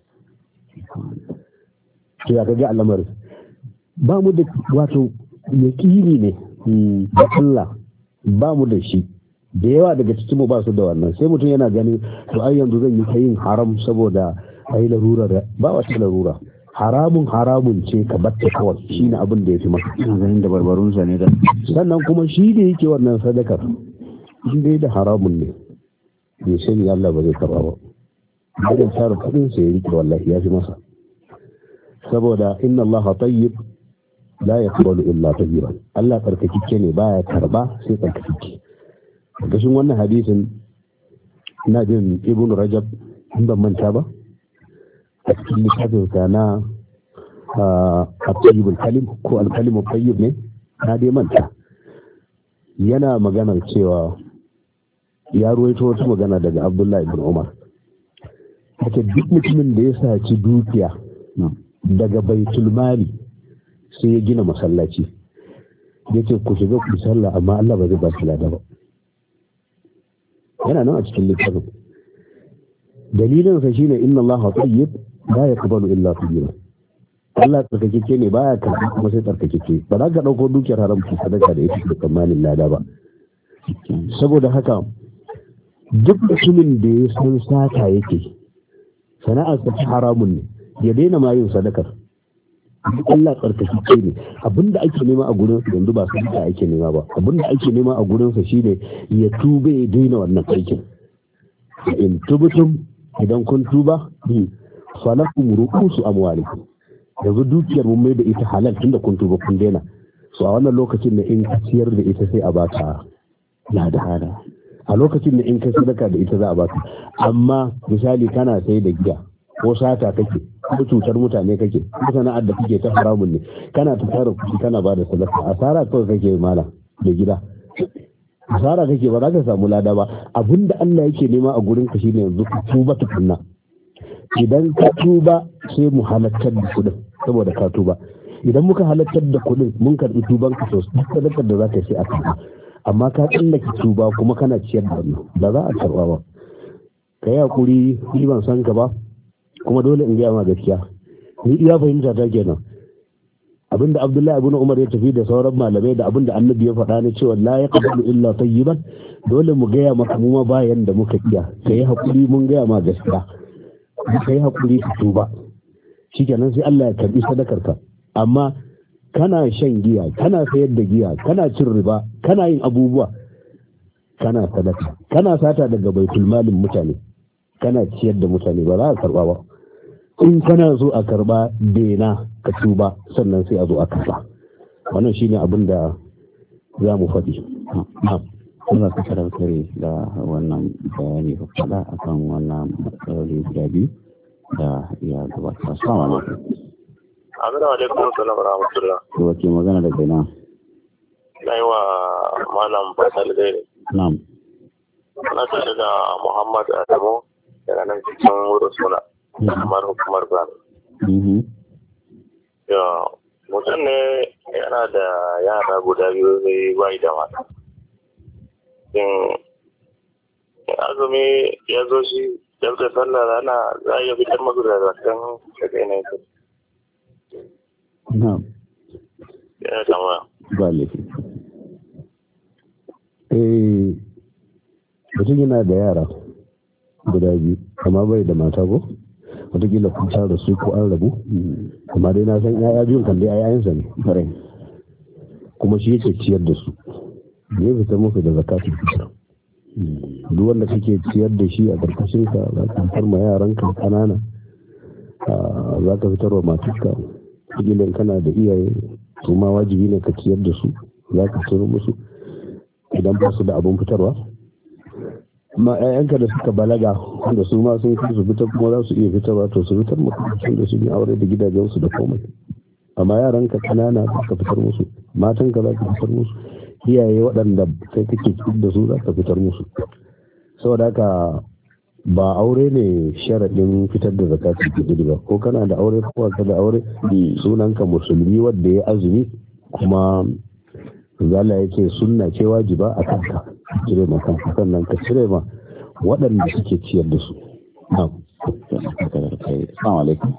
To ya kaga al'amarin ba mu da wato yaƙini ne da Allah, ba mu da shi, da yawa daga cikin mu ba su da wannan. Sai mutum yana ganin to ai yanzu zan yi ta yin haram saboda ai larura, da ba wata larura. Haramun ce ka batta kawai, shine abin da ya fi maka zanin da barbarunsa ne da. Sannan kuma shi da yake wannan sadakar in dai da haramun ne bai sani Allah ba zai karba ba. Idan tsara kudin sa ya rike wallahi ya fi masa, saboda inna Allah tayyib la yaqbalu illa tayyiban. Allah tsarkakeke ne baya karba sai tsarkakeke. Gashin wannan hadisin ina jin Ibn Rajab in ban manta ba a cikin littafin sa na at-tayyibul kalim ko al-kalimut tayyib ne, na dai manta, yana maganar cewa ya ruwaito wata magana daga Abdullahi ibn Umar, haka duk mutumin da ya saci dukiya daga baitul mali sai ya gina masallaci, ya ce ku shiga ku sallah amma Allah ba zai ba shi lada ba. Yana nan a cikin littafin. Dalilin sa shine inna Allah tayyib la yaqbalu illa tayyiban. Allah tsarkakeke ne baya karɓa kuma sai tsarkakeke. Ba za ka ɗauko dukiyar haram ki sadaka da ita da tsammanin lada ba. Saboda haka duk mutumin da ya san sata yake, sana'ar ta haramun ne, ya daina ma yin sadakar. Allah tsarkakeke ne. Abinda ake nema a gurin yanzu ba sadaka ake nema ba. Abinda ake nema a gurin sa shine ya tuba ya daina wannan aikin. In tubtum, idan kun tuba, falakum ru'usu amwalikum. Yanzu dukiyar mun mai da ita halal tunda kun tuba kun daina. So a wannan lokacin da in ka ciyar da ita sai a baka lada. A lokacin da in ka sadaka da ita za a baka. Amma misali kana sai da giya ko sata kake ko cutar mutane kake ko sana'ar da kake ta haramun ne, kana ta tara kuɗi kana ba da sadaka, asara kawai kake mala da gida, asara kake ba za ka samu lada ba. Abinda Allah yake nema a gurin ka shine yanzu ka tuba tukunna. Idan ka tuba sai mu halattar da kuɗin saboda ka tuba. Idan muka halattar da kuɗin mun karɓi tuban ka sosai, duk sadakar da za ka sai a karɓa. Amma ka tsallake tuba kuma kana ciyar da wannan ba za a karɓa ba. Ka yi hakuri, ni ban san ka ba kuma dole in gaya ma gaskiya, ni iya fahimta ta kenan. abinda Abdullahi ibn Umar ya tafi da sauran malamai da abinda Annabi ya faɗa ne cewa la yaqbalu illa tayyiban, dole mu gaya maka mu ma bayan da muka iya, kai hakuri mun gaya ma gaskiya, kai hakuri ka tuba, shikenan sai Allah ya karbi sadakarka. Amma kana shan giya, kana sayar da giya, kana cin riba, kana yin abubuwa, kana sadaka, kana sata daga baitul malin mutane, kana ciyar da mutane, ba za a karba ba. In kana so a karba dena ka tuba, sannan sai a zo a karba. Wannan shine abin da za mu faɗi. Kuma ka kare da wannan bayani ka faɗa akan wannan matsaloli guda biyu da ya gabata. Assalamu alaikum. Alaikum salam wa rahmatullah. To wace magana da kai na? Na yi wa malam Faisal dai. Na'am. Na tare da Muhammad Adamu daga nan cikin wurin suna. Kamar hukumar Bani. Ya, mutum ne yana da yara guda biyu zai bai da mata. Azumi ya zo shi yau da sallah rana za a iya fitar masu da zakan daga yanayin su. Na'am. Yana tambaya. Ba laifi. Mutum yana da yara guda biyu, amma bai da mata ko? Wataƙila kun tara su ko an rabu, amma dai na san yaya biyun kan dai yayansa ne. Kuma shi yake ciyar da su. Zai fitar musu da zakatun fitar. Duk wanda kake ciyar da shi a ƙarƙashin ka, za ka fitar ma yaran ka ƙanana, za ka fitar wa matarka. Wataƙila kana da iyaye, su ma wajibi ne ka ciyar da su, za ka fitar musu idan ba su da abun fitarwa. Amma ƴaƴanka da suka balaga, wanda su ma sun kai su fitar kuma za su iya fitarwa, to su fitar mutum da su yi aure da gidajensu da komai. Amma yaranka ƙanana za ka fitar musu, matanka za ka fitar musu, iyaye waɗanda kai kake cikin da su za ka fitar musu. Saboda haka ba aure ne sharaɗin fitar da zakatul fitr ba, ko kana da aure ko ka da aure, sunanka musulmi wanda ya azumi, kuma zalla yake sunna ce wajiba a kanka, cire ma kanka, sannan ka cire ma waɗanda suke ciyar da su. Na'am. Assalamu alaikum.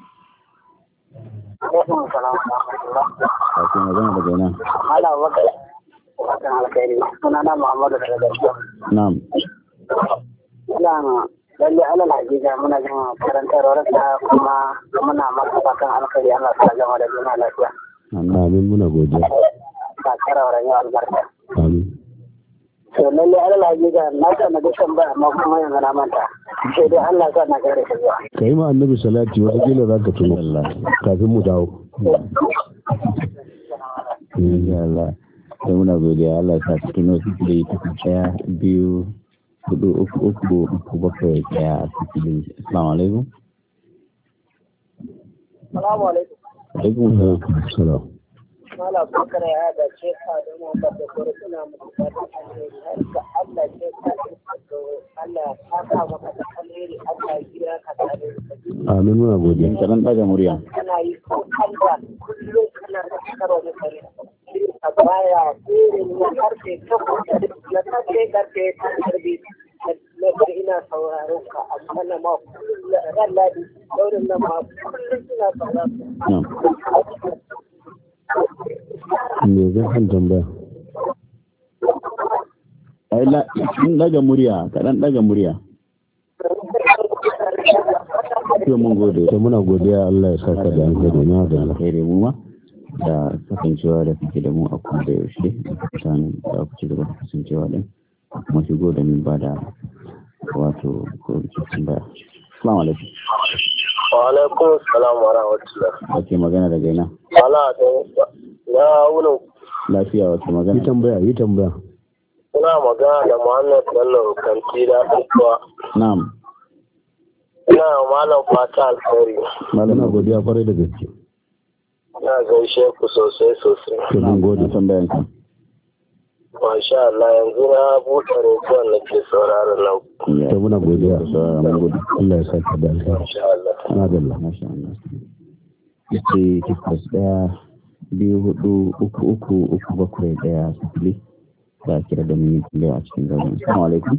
Wace magana daga ina? Watan alkhairi, sunana Muhammadu daga Garba. Na'am. Ina lalle alal hakika muna jin karantarwar ta, kuma muna masa fatan alkhairi, Allah sa gama da juna lafiya. Amin, muna godiya. Ba karawar yau albarka. Amin. To lalle alal hakika na sa na dukkan ba, amma kuma yanzu na manta. Sai dai Allah sa na gare shi zuwa. Ka yi ma annabi salati, wataƙila za ka tuno kafin mu dawo. Insha Allah. Sai muna godiya, Allah ya sa tuno su da ita 1 2 4 3 3 7 1. Assalamu alaikum. Assalamu alaikum. Alaikum salam. Mala bakar ya da ce ka da mu da gore suna mu da alheri, har ka Allah ce ka Allah ya saka maka da alheri, Allah ya kira ka da alheri. Amin, muna godiya. Kaɗan ɗaga murya. Kana yi ko Allah kullum kana da karo da kare. A baya irin na karfe na karfe ta karbi na ina sauraron ka, amma na ma ran ladi daurin na ma kullum ina sauraron ka. Me zan kan tambaya? Kaɗan ɗaga murya, kaɗan ɗaga murya. Mun gode. Sai muna godiya, Allah ya saka da alheri, na da alheri mu ma da kasancewa da kake da mu a kuma da yaushe, da kusan da ku ci gaba da kasancewa din, kuma shigo da min ba da wato ko cikin baya. Assalamu alaikum. Wa alaikum assalam wa rahmatullah. Wace magana daga ina? Ala da na wurin lafiya, wace magana? Yi tambaya. Ina magana da Muhammad Bello Kanti da Kuwa. Na'am. Ina malam fata alkhairi. Malam godiya kwarai da gaske. Ina gaishe ku sosai. To mun gode. Tambayan ka. Masha Allah, yanzu na buɗe rediyon na ke sauraron nan. To muna godiya. Allah ya saka da alheri. Masha Allah. Ana dalla. Masha Allah. Yace 1-2-3-3-3-7-1 da kira da mun yi a cikin zaune. Assalamu alaikum.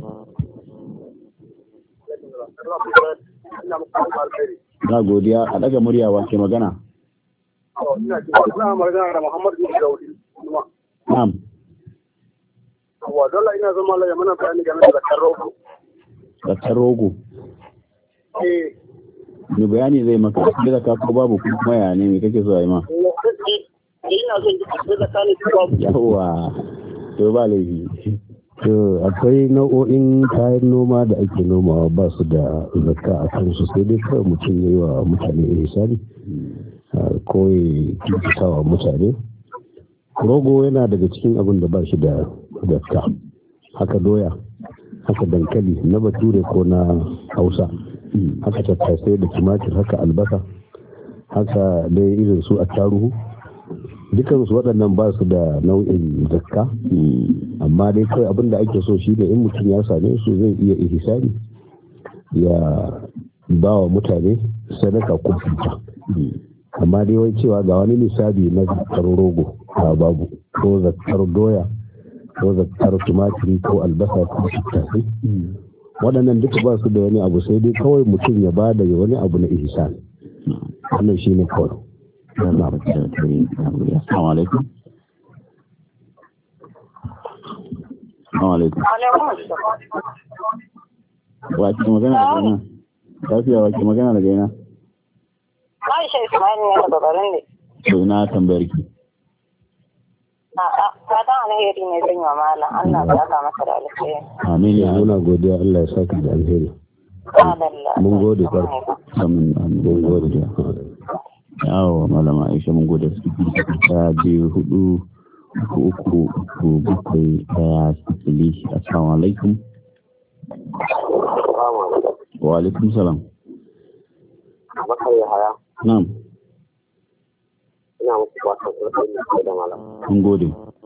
Na godiya, a daga murya wace magana? ina magana da Muhammad bin Daudi kuma na'am wa dole ina zama la mana bayani game da zakar rogo zakar rogo ni bayani zai maka da zakka ko babu kuma ya ne me kake so a yi ma ina son da zakka ne ko babu yawa to ba laifi to akwai nau'o'in kayan noma da ake nomawa ba su da zakka a kansu sai dai kawai mutum ya yi wa mutane ihsani ko ya kyautata wa mutane. Rogo yana daga cikin abin da ba shi da zakka, haka doya, haka dankali na bature ko na hausa, haka tattasai da tumatir, haka albasa, haka dai irin su attaruhu, dukansu waɗannan ba su da nau'in zakka. Amma dai kawai abin da ake so shi ne in mutum ya same su zai iya ihsani ya ba wa mutane sadaka ko fita. Amma dai wai cewa ga wani misali na zakkar rogo a babu, ko zakkar doya ko zakkar tumatiri ko albasa ko tattasai, waɗannan duka ba su da wani abu sai dai kawai mutum ya ba da wani abu na ihsan. Wannan shi ne kawai. Assalamu alaikum. Assalamu alaikum. Wace magana da gaina? Lafiya wace magana da gaina? Aisha Ismail ne daga garin ne. To na tambayar ki. Fatan alheri ne zan yi wa malam. Allah ya saka masa da alheri. Amin ya muna godiya, Allah ya saka da alheri. Mun gode kwarai. Mun gode. Yawo malama Aisha mun gode su ta 2 4 3 7 1 assalamu alaikum. Wa alaikum salam. Bakar ya haya. Na'am. Ina muku fatan da malam. Mun gode.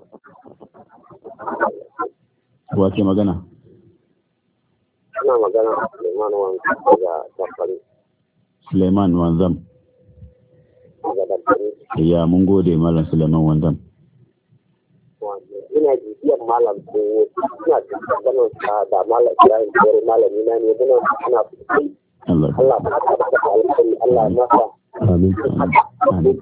Wa ke magana? Ina magana da Suleiman Wanzam daga Zamfara. Suleiman Wanzam. Ya mun gode malam Suleiman Wanzam. Ina bibiyar malam ko ina ganin da malam Ibrahim ko malami na ne muna ana fitai. Allah ba ta da alƙawari Allah ya masa. Amin. Amin.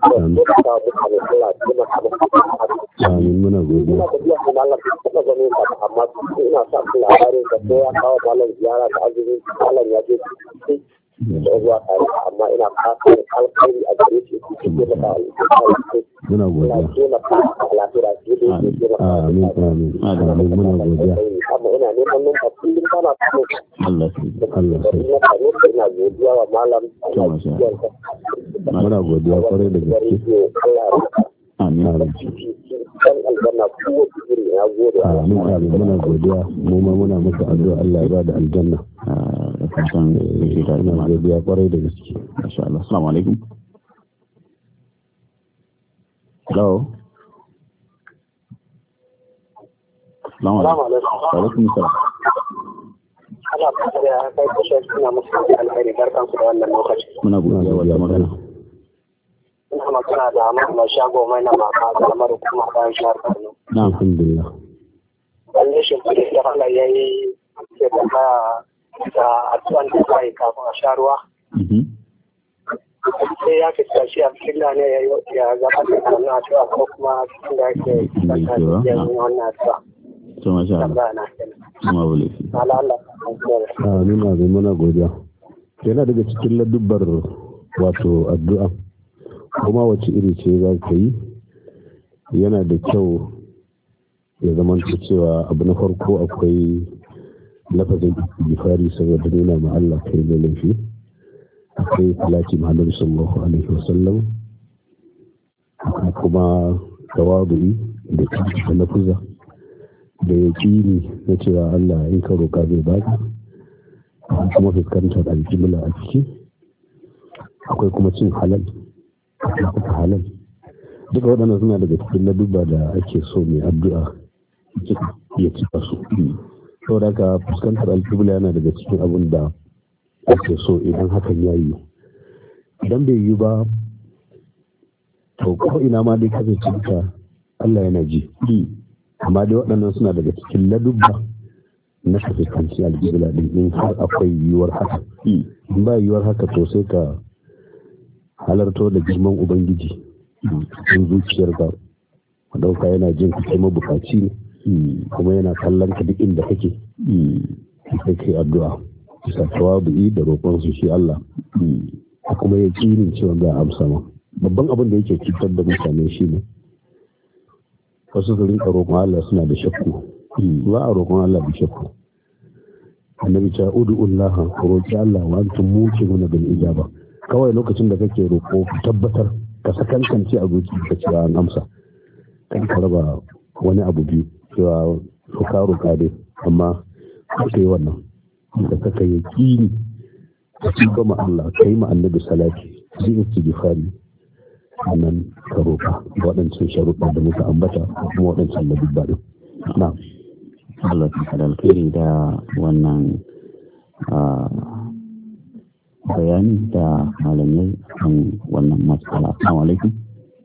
Amin. Muna godiya. Ina tafiya da malam ta gane ka amma ina sa labarin da ko ya kawo malam ziyara da azumi malam ya je da zuwa tare amma ina fatan alƙawari a gare shi cikin da alƙawari. Muna godiya. Amin. Amin. Amin. Muna godiya. Amma ina neman nan a kullum kana so. Allah sai. Ina godiya wa malam. Muna godiya kwarai da gaske. Amin. Amin. Amin. Muna godiya. Mu ma muna maka addu'a Allah ya ba da aljanna. Ina godiya kwarai da gaske. Masha Allah. Assalamu alaikum. Hello. Assalamu alaikum. Wa alaikum salam. Allah ya kai ku shi ina muku alheri barkan ku da wannan lokaci. Muna godiya wa magana. Ina magana da Ahmad Shago mai na maka da lamar kuma bayan shahar Kano. Na alhamdulillah. Allah shi kudi da Allah yayi ke da addu'an da kai kafin a sha ruwa. Sai ya fi tashi a cikin da ne ya zama da wannan addu'a ko kuma cikin da yake da wannan addu'a. To masha Allah. Kuma bole. Allah. Amin. Amin. Muna godiya. Yana daga cikin ladubbar wato addu'a kuma wace iri ce za ka yi, yana da kyau ya zama cewa abu na farko akwai lafazin istighfari saboda nuna ma Allah kai da laifi, akwai salati Muhammad sallallahu alaihi wasallam, kuma tawadu'i da cikin lafuza da yaqini na cewa Allah in ka roka zai baka, kuma fuskantar alƙibla a ciki, akwai kuma cin halal halal. Duka waɗannan suna daga cikin ladubba da ake so mai addu'a ya cika su. Saboda haka fuskantar alƙibla yana daga cikin abin da ake so idan hakan ya yi. Idan bai yi ba, to ko ina ma dai kaje cinka Allah yana ji. Amma dai waɗannan suna daga cikin ladubba na ka fuskanci alƙibla din in har akwai yiwuwar haka. In ba yiwuwar haka to sai ka halarto da girman Ubangiji cikin zuciyarka ka ɗauka yana jin ka kai mabukaci ne kuma yana kallon ka duk inda kake sai kai addu'a bisa tawabu'i da roƙon su shi Allah kuma ya ƙirin cewa ga amsa ma babban abin da yake cutar da mutane shi ne wasu su rinka roƙon Allah suna da shakku ba a roƙon Allah da shakku annabi ta ud'ullaha ku roƙi Allah wa antum muqinuna bil ijaba kawai lokacin da kake roƙo ku tabbatar ka sakankance a zuci ka cewa an amsa kan ka raba wani abu biyu cewa su ka roƙa dai amma ka yi wannan da kaka yaqini ka tuba ma Allah kai ma annabi salati zai istighfari sannan ka roƙa waɗancan sharuɗa da muka ambata kuma waɗancan da dubba din na'am Allah ta kada alkhairi da wannan bayani da malamai kan wannan matsala. Assalamu alaikum.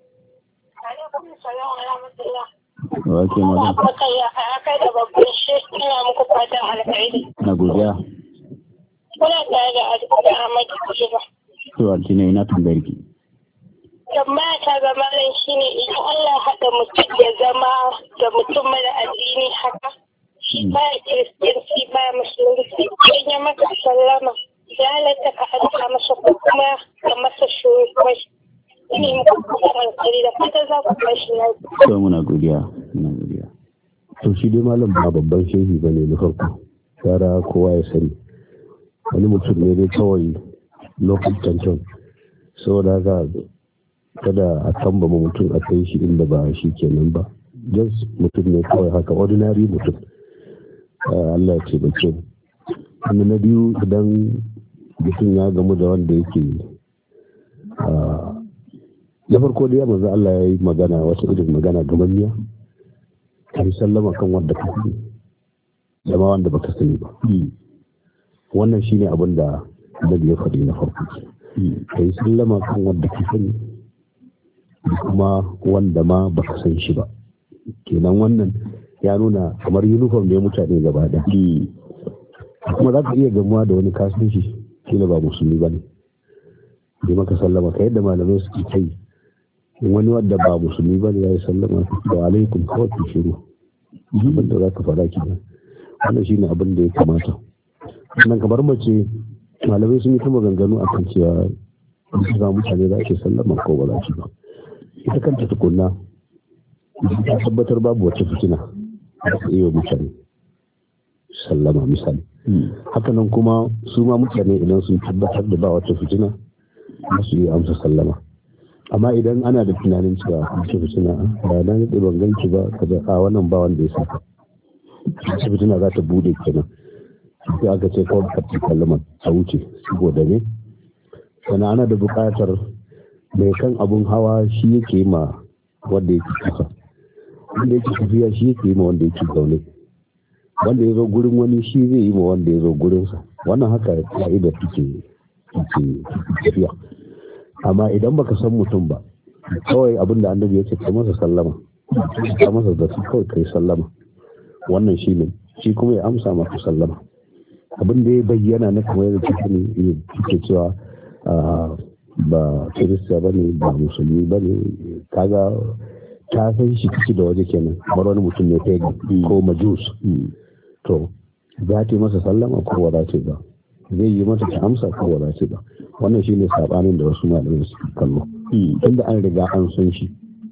Wa ke magana? Kai da babban shi ina muku fatan alkhairi. Na godiya. Kuna tare da Addu'a Ahmad Kujiba. To altine ina tambayar ki. Tambaya ta ga malam shine idan Allah haɗa mutum ya zama da mutum mara addini haka. Shi baya kiristanci baya musulunci idan ya maka sallama ya halatta ka haɗa masa ko kuma ka masa shuru kwai ina yi muku kusan alkhairi da fata za ku bashi na to muna godiya. To shi dai malam ba babban shehi ba ne na farko yara kowa ya sani wani mutum ne dai kawai lokacin can saboda haka kada a kambama mutum a kai shi inda ba shi kenan ba just mutum ne kawai haka ordinary mutum Allah ya ce bace wanda na biyu idan mutum ya gamu da wanda yake na farko da ya manzo Allah ya yi magana wata irin magana gamanniya kan sallama kan wanda ka sani da ma wanda baka sani ba wannan shine abin da Annabi ya faɗi na farko kai sallama kan wanda ka sani kuma wanda ma baka san shi ba kenan wannan ya nuna kamar uniform ne mutane gaba da kuma za ka iya gamuwa da wani kasuwanci kila ba musulmi ba ne bai maka sallama ka yadda malamai suke kai wani wadda ba musulmi ba ne ya yi sallama da alaikum kawai ku shiru abin da za ka fara ki wannan shi ne abin da ya kamata sannan kamar mace malamai sun yi ta maganganu a kan cewa za mutane za ke sallama ko ba za ki ba ita kanta tukunna ta tabbatar babu wata fitina da ka iya mutane sallama misali hakanan kuma su ma mutane idan sun tabbatar da ba wata fitina ba su yi amsa sallama amma idan ana da tunanin cewa wata fitina ba na daɗe ban ganki ba ka a wannan ba wanda ya saka wata fitina za ta bude kenan sai aka ce kawai ka sallama a wuce saboda ne sannan ana da buƙatar mai kan abun hawa shi yake ma wanda yake kusa wanda yake tafiya shi yake yi ma wanda yake zaune wanda ya zo gurin wani shi zai yi ma wanda ya zo gurinsa wannan haka ka'idar take tafiya amma idan baka san mutum ba kawai abin da annabi ya ce ka masa sallama ka masa da su kawai kai sallama wannan shi ne shi kuma ya amsa maka sallama abin da ya bayyana na kamar yadda kike ne kike cewa ba kirista bane ba musulmi bane kaga ta san shi kici da waje kenan kamar wani mutum ne kai ko majus to za ta yi masa sallama ko ba za ta ba zai yi mata ta amsa ko ba za ta ba wannan shine sabanin da wasu malamai suke kallo tunda an riga an san shi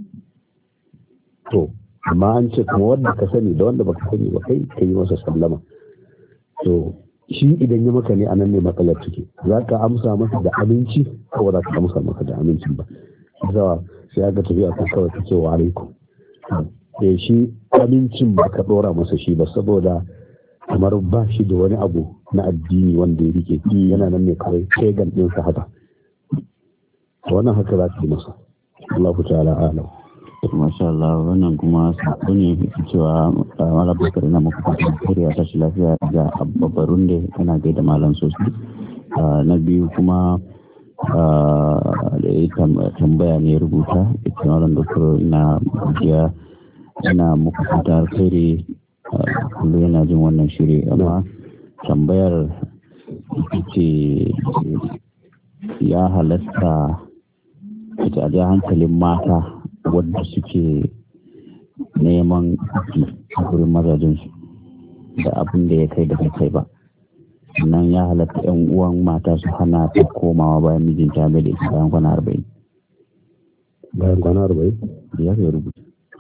to amma an ce kuma wanda ka sani da wanda baka sani ba kai ka yi masa sallama to shi idan ya maka ne anan ne matsalar take za ka amsa masa da aminci ko ba za ka amsa masa da aminci ba sai aka tafi a kan kawai take wa alaikum da shi amincin ba ka dora masa shi ba saboda kamar ba shi da wani abu na addini wanda ya rike yana nan ne kawai pagan din sa haka wannan haka za ta yi masa Allahu ta'ala alam masha Allah wannan kuma sako ne cewa malam bakar na muku fatan kariya ta shi lafiya ga babbarun da yana gaida malam sosai na biyu kuma da ya tambaya ne rubuta ita malam doktor ina gajiya ina muku fatan kariya kullum yana jin wannan shiri amma tambayar ita ce ya halatta ita a hankalin mata wadda suke neman a wurin mazajensu da abin da ya kai da bai kai ba. Sannan ya halatta 'yan uwan mata su hana ta komawa bayan mijinta mai da ita bayan kwana 40. Bayan kwana 40? Ya zai rubuta.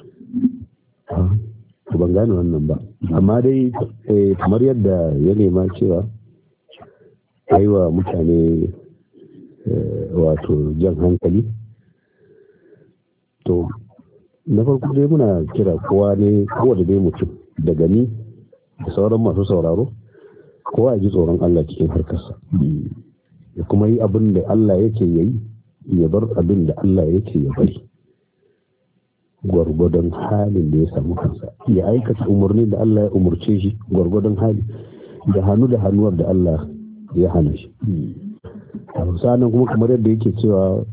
Ban gane wannan ba. Amma dai kamar yadda ya nema cewa yi wa mutane wato jan hankali, to na farko dai muna kira kowa ne, kowa da dai mutum da gani da sauran masu sauraro, kowa ya ji tsoron Allah cikin harkarsa ya kuma yi abin da Allah yake yayi, ya bar abin da Allah yake ya bari gwargwadon halin da ya samu kansa, ya aikata umarni da Allah ya umarce shi gwargwadon hali, da hannu da hannuwar da Allah ya hana shi. Sanan kuma kamar yadda yake cewa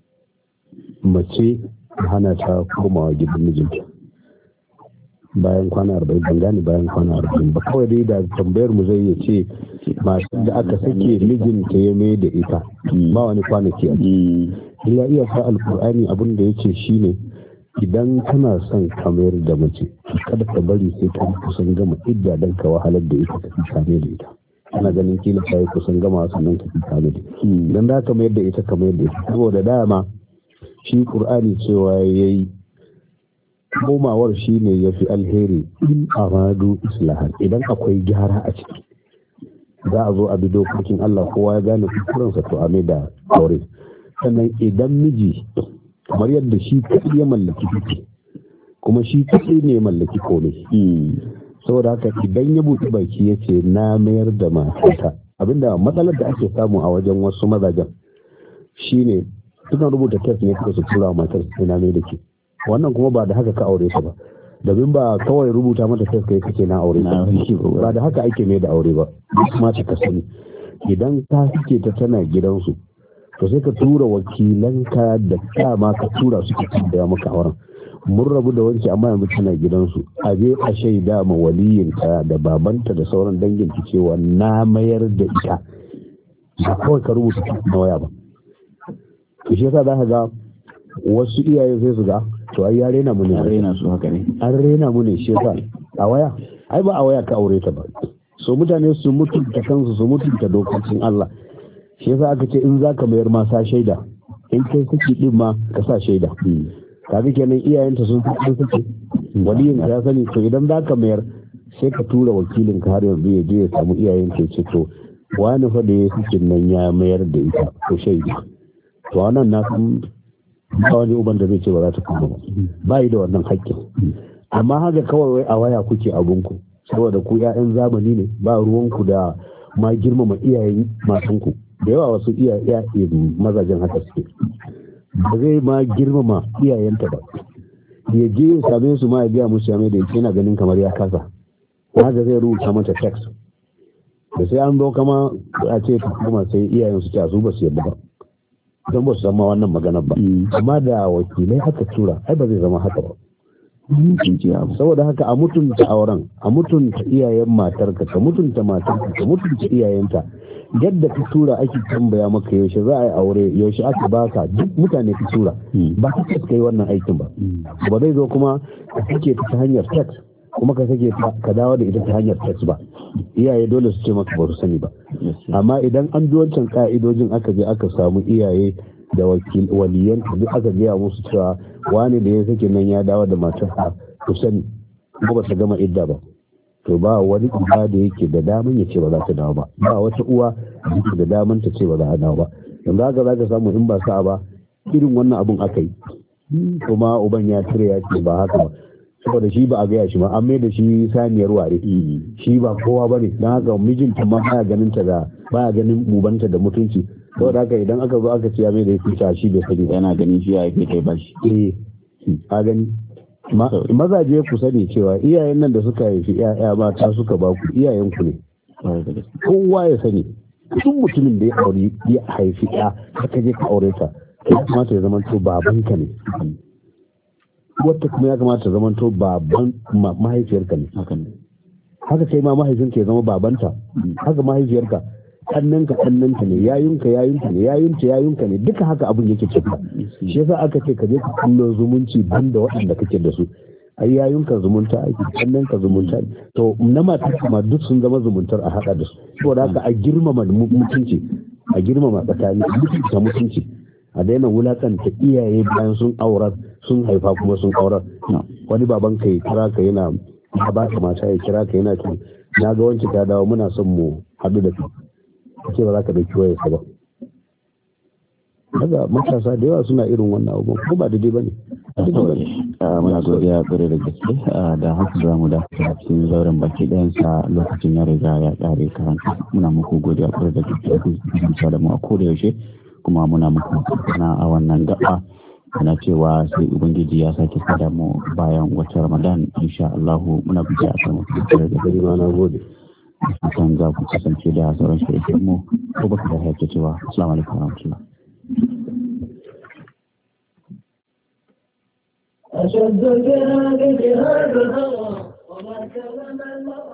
mace hana ta komawa gidan mijinta bayan kwana 40. Ban gane bayan kwana 40 ba, kawai dai da tambayar mu zai ce masu da aka sake mijinta ya mai da ita ba wani kwanaki a ciki. Ya iya sa alkur'ani abin da yake shine idan kana son ka mayar da mace kada ka bari sai ta kusan gama idda dan ka wahalar da ita ka kame da ita. Ana ganin kila ta yi kusan gama sannan ka kame da ita. Dan da ka mayar da ita ka mayar da ita, saboda dama shi Qur'ani cewa yayi komawar shi ne ya fi alheri in aradu islahan, idan akwai gyara a ciki za a zo a bi dokokin Allah, kowa ya gane kuskurensa to a mai da aure. Sannan idan miji kamar yadda shi kaɗai ya mallaki duki kuma shi kaɗai ne ya mallaki kome, saboda haka idan ya buɗe baki ya ce na mayar da matata, abinda matsalar da ake samu a wajen wasu mazajen shine sukan rubuta test ne suka su tura matar na mai da ke, wannan kuma ba da haka ka aure ta ba, domin ba kawai rubuta mata test kai kace na aure ta ba, da haka ake mai da aure ba. Kuma ta sani idan ka suke ta tana gidansu to sai ka tura wakilanka da dama ka tura su ka da maka auren, mun rabu da wanke amma yanzu tana gidansu, a je a shaida ma waliyinta da babanta da sauran dangin ki cewa na mayar da ita, ba kawai ka rubuta na waya ba. To shi yasa za ka ga wasu iyaye sai su ga to ai ya rena mu ne, an rena su haka ne, an rena mu ne shi yasa a waya, ai ba a waya ka aure ta ba. So mutane su mutunta kansu, su mutunta dokokin Allah. Shi yasa aka ce in zaka mayar ma sa shaida, in kai kake din ma ka sa shaida. Kaga kenan iyayenta sun sake, waliyin ya sani, to idan zaka mayar sai ka tura wakilin ka har yanzu ya je ya samu iyayen ka ce to wani fa da ya suke nan ya mayar da ita ko shaida. To wannan na san ba wani uban da zai ce ba za ta kuma ba yi da wannan haƙƙin. Amma haka kawai wai a waya kuke abunku saboda ku 'ya'yan zamani ne, ba ruwanku da ma girmama iyayen matanku. Da yawa wasu iyaye mazajen haka suke, ba zai ma girmama iyayenta ba, ya je ya same su ma ya biya musu ya mai da yake yana ganin kamar ya kasa, haka zai rubuta mata text da sai an zo kama a ce ta kuma sai iyayen su ce su ba su yadda ba don ba su zama wannan magana ba. Amma da wakilai aka tura ai ba zai zama haka ba. Saboda haka a mutunta auren, a mutunta iyayen matarka, ka mutunta matarka, ka mutunta iyayenta. Yadda ka tura ake tambaya maka yaushe za a yi aure, yaushe aka baka, duk mutane ka tura ba ka kai wannan aikin ba. Ba zai zo kuma ka sake ta hanyar text kuma ka sake ka dawo da ita ta hanyar text ba. Iyaye dole su ce maka ba su sani ba. Amma idan an bi wancan ka'idojin aka je aka samu iyaye da waliyan duk aka gaya musu cewa wani da ya sake nan ya dawo da matarsa ku sani ko ba ta gama idda ba, to ba wani uba da yake da daman ya ce ba za ta dawo ba, ba wata uwa da yake da daman ta ce ba za a dawo ba. yanzu haka za ka samu in ba sa'a ba irin wannan abun aka yi kuma uban ya cire ya ce ba haka ba, saboda shi ba a gaya shi ba, an mai da shi saniyar ware, shi ba kowa ba ne, don haka mijinta ma baya ganin ta da baya ganin ubanta da mutunci. Saboda haka idan aka zo aka ce ya mai da ya shi bai sani yana ganin shi ya haife kai ba shi. A gani mazaje ku sani cewa iyayen nan da suka haifi ƴaƴa mata suka ba ku iyayen ku ne, kowa ya sani. Duk mutumin da ya aure ya haifi ƴa ka je ka aure ta ya kamata ya zama to babanka ne, wata kuma ya kamata ya zama to baban mahaifiyarka ne. Haka kai ma mahaifinka ya zama babanta, haka mahaifiyarka kannanka ne yayunka ne duka haka abin yake tafiya. Shi yasa aka ce ka je ka kullo zumunci banda waɗanda kake da su. Ai yayunka zumunta ake, kannanka zumunta, to na mata kuma duk sun zama zumuntar a haɗa da su. Saboda haka a girmama mutunci, a girmama tsakani, a mutunci, a daina wulakanta iyaye bayan sun aurar, sun haifa kuma sun aurar. Wani baban ka ya kira ka yana ya ba ka mata, ya kira ka yana ce na ga wancan ta dawo muna son mu haɗu da kai, ce ba za ka dauki wayarsa ba. Daga matasa da yawa suna irin wannan abubuwan, ko ba daidai ba ne. Muna godiya ƙwarai da gaske da haka za mu da cikin zauren baki ɗayansa lokacin ya riga ya ƙare karanta. Muna muku godiya ƙwarai da gaske ku da mu a koda yaushe, kuma muna muku na a wannan gaba ana cewa sai ubangiji ya sake sada mu bayan wata Ramadan insha Allah. Muna godiya a kan wasu da gari ma na gode. Kan za ku kasance da sauran shirye mu ko baka da haƙƙi cewa assalamu alaikum warahmatullahi. أشد الجهاد جهاد الهوى وما كان من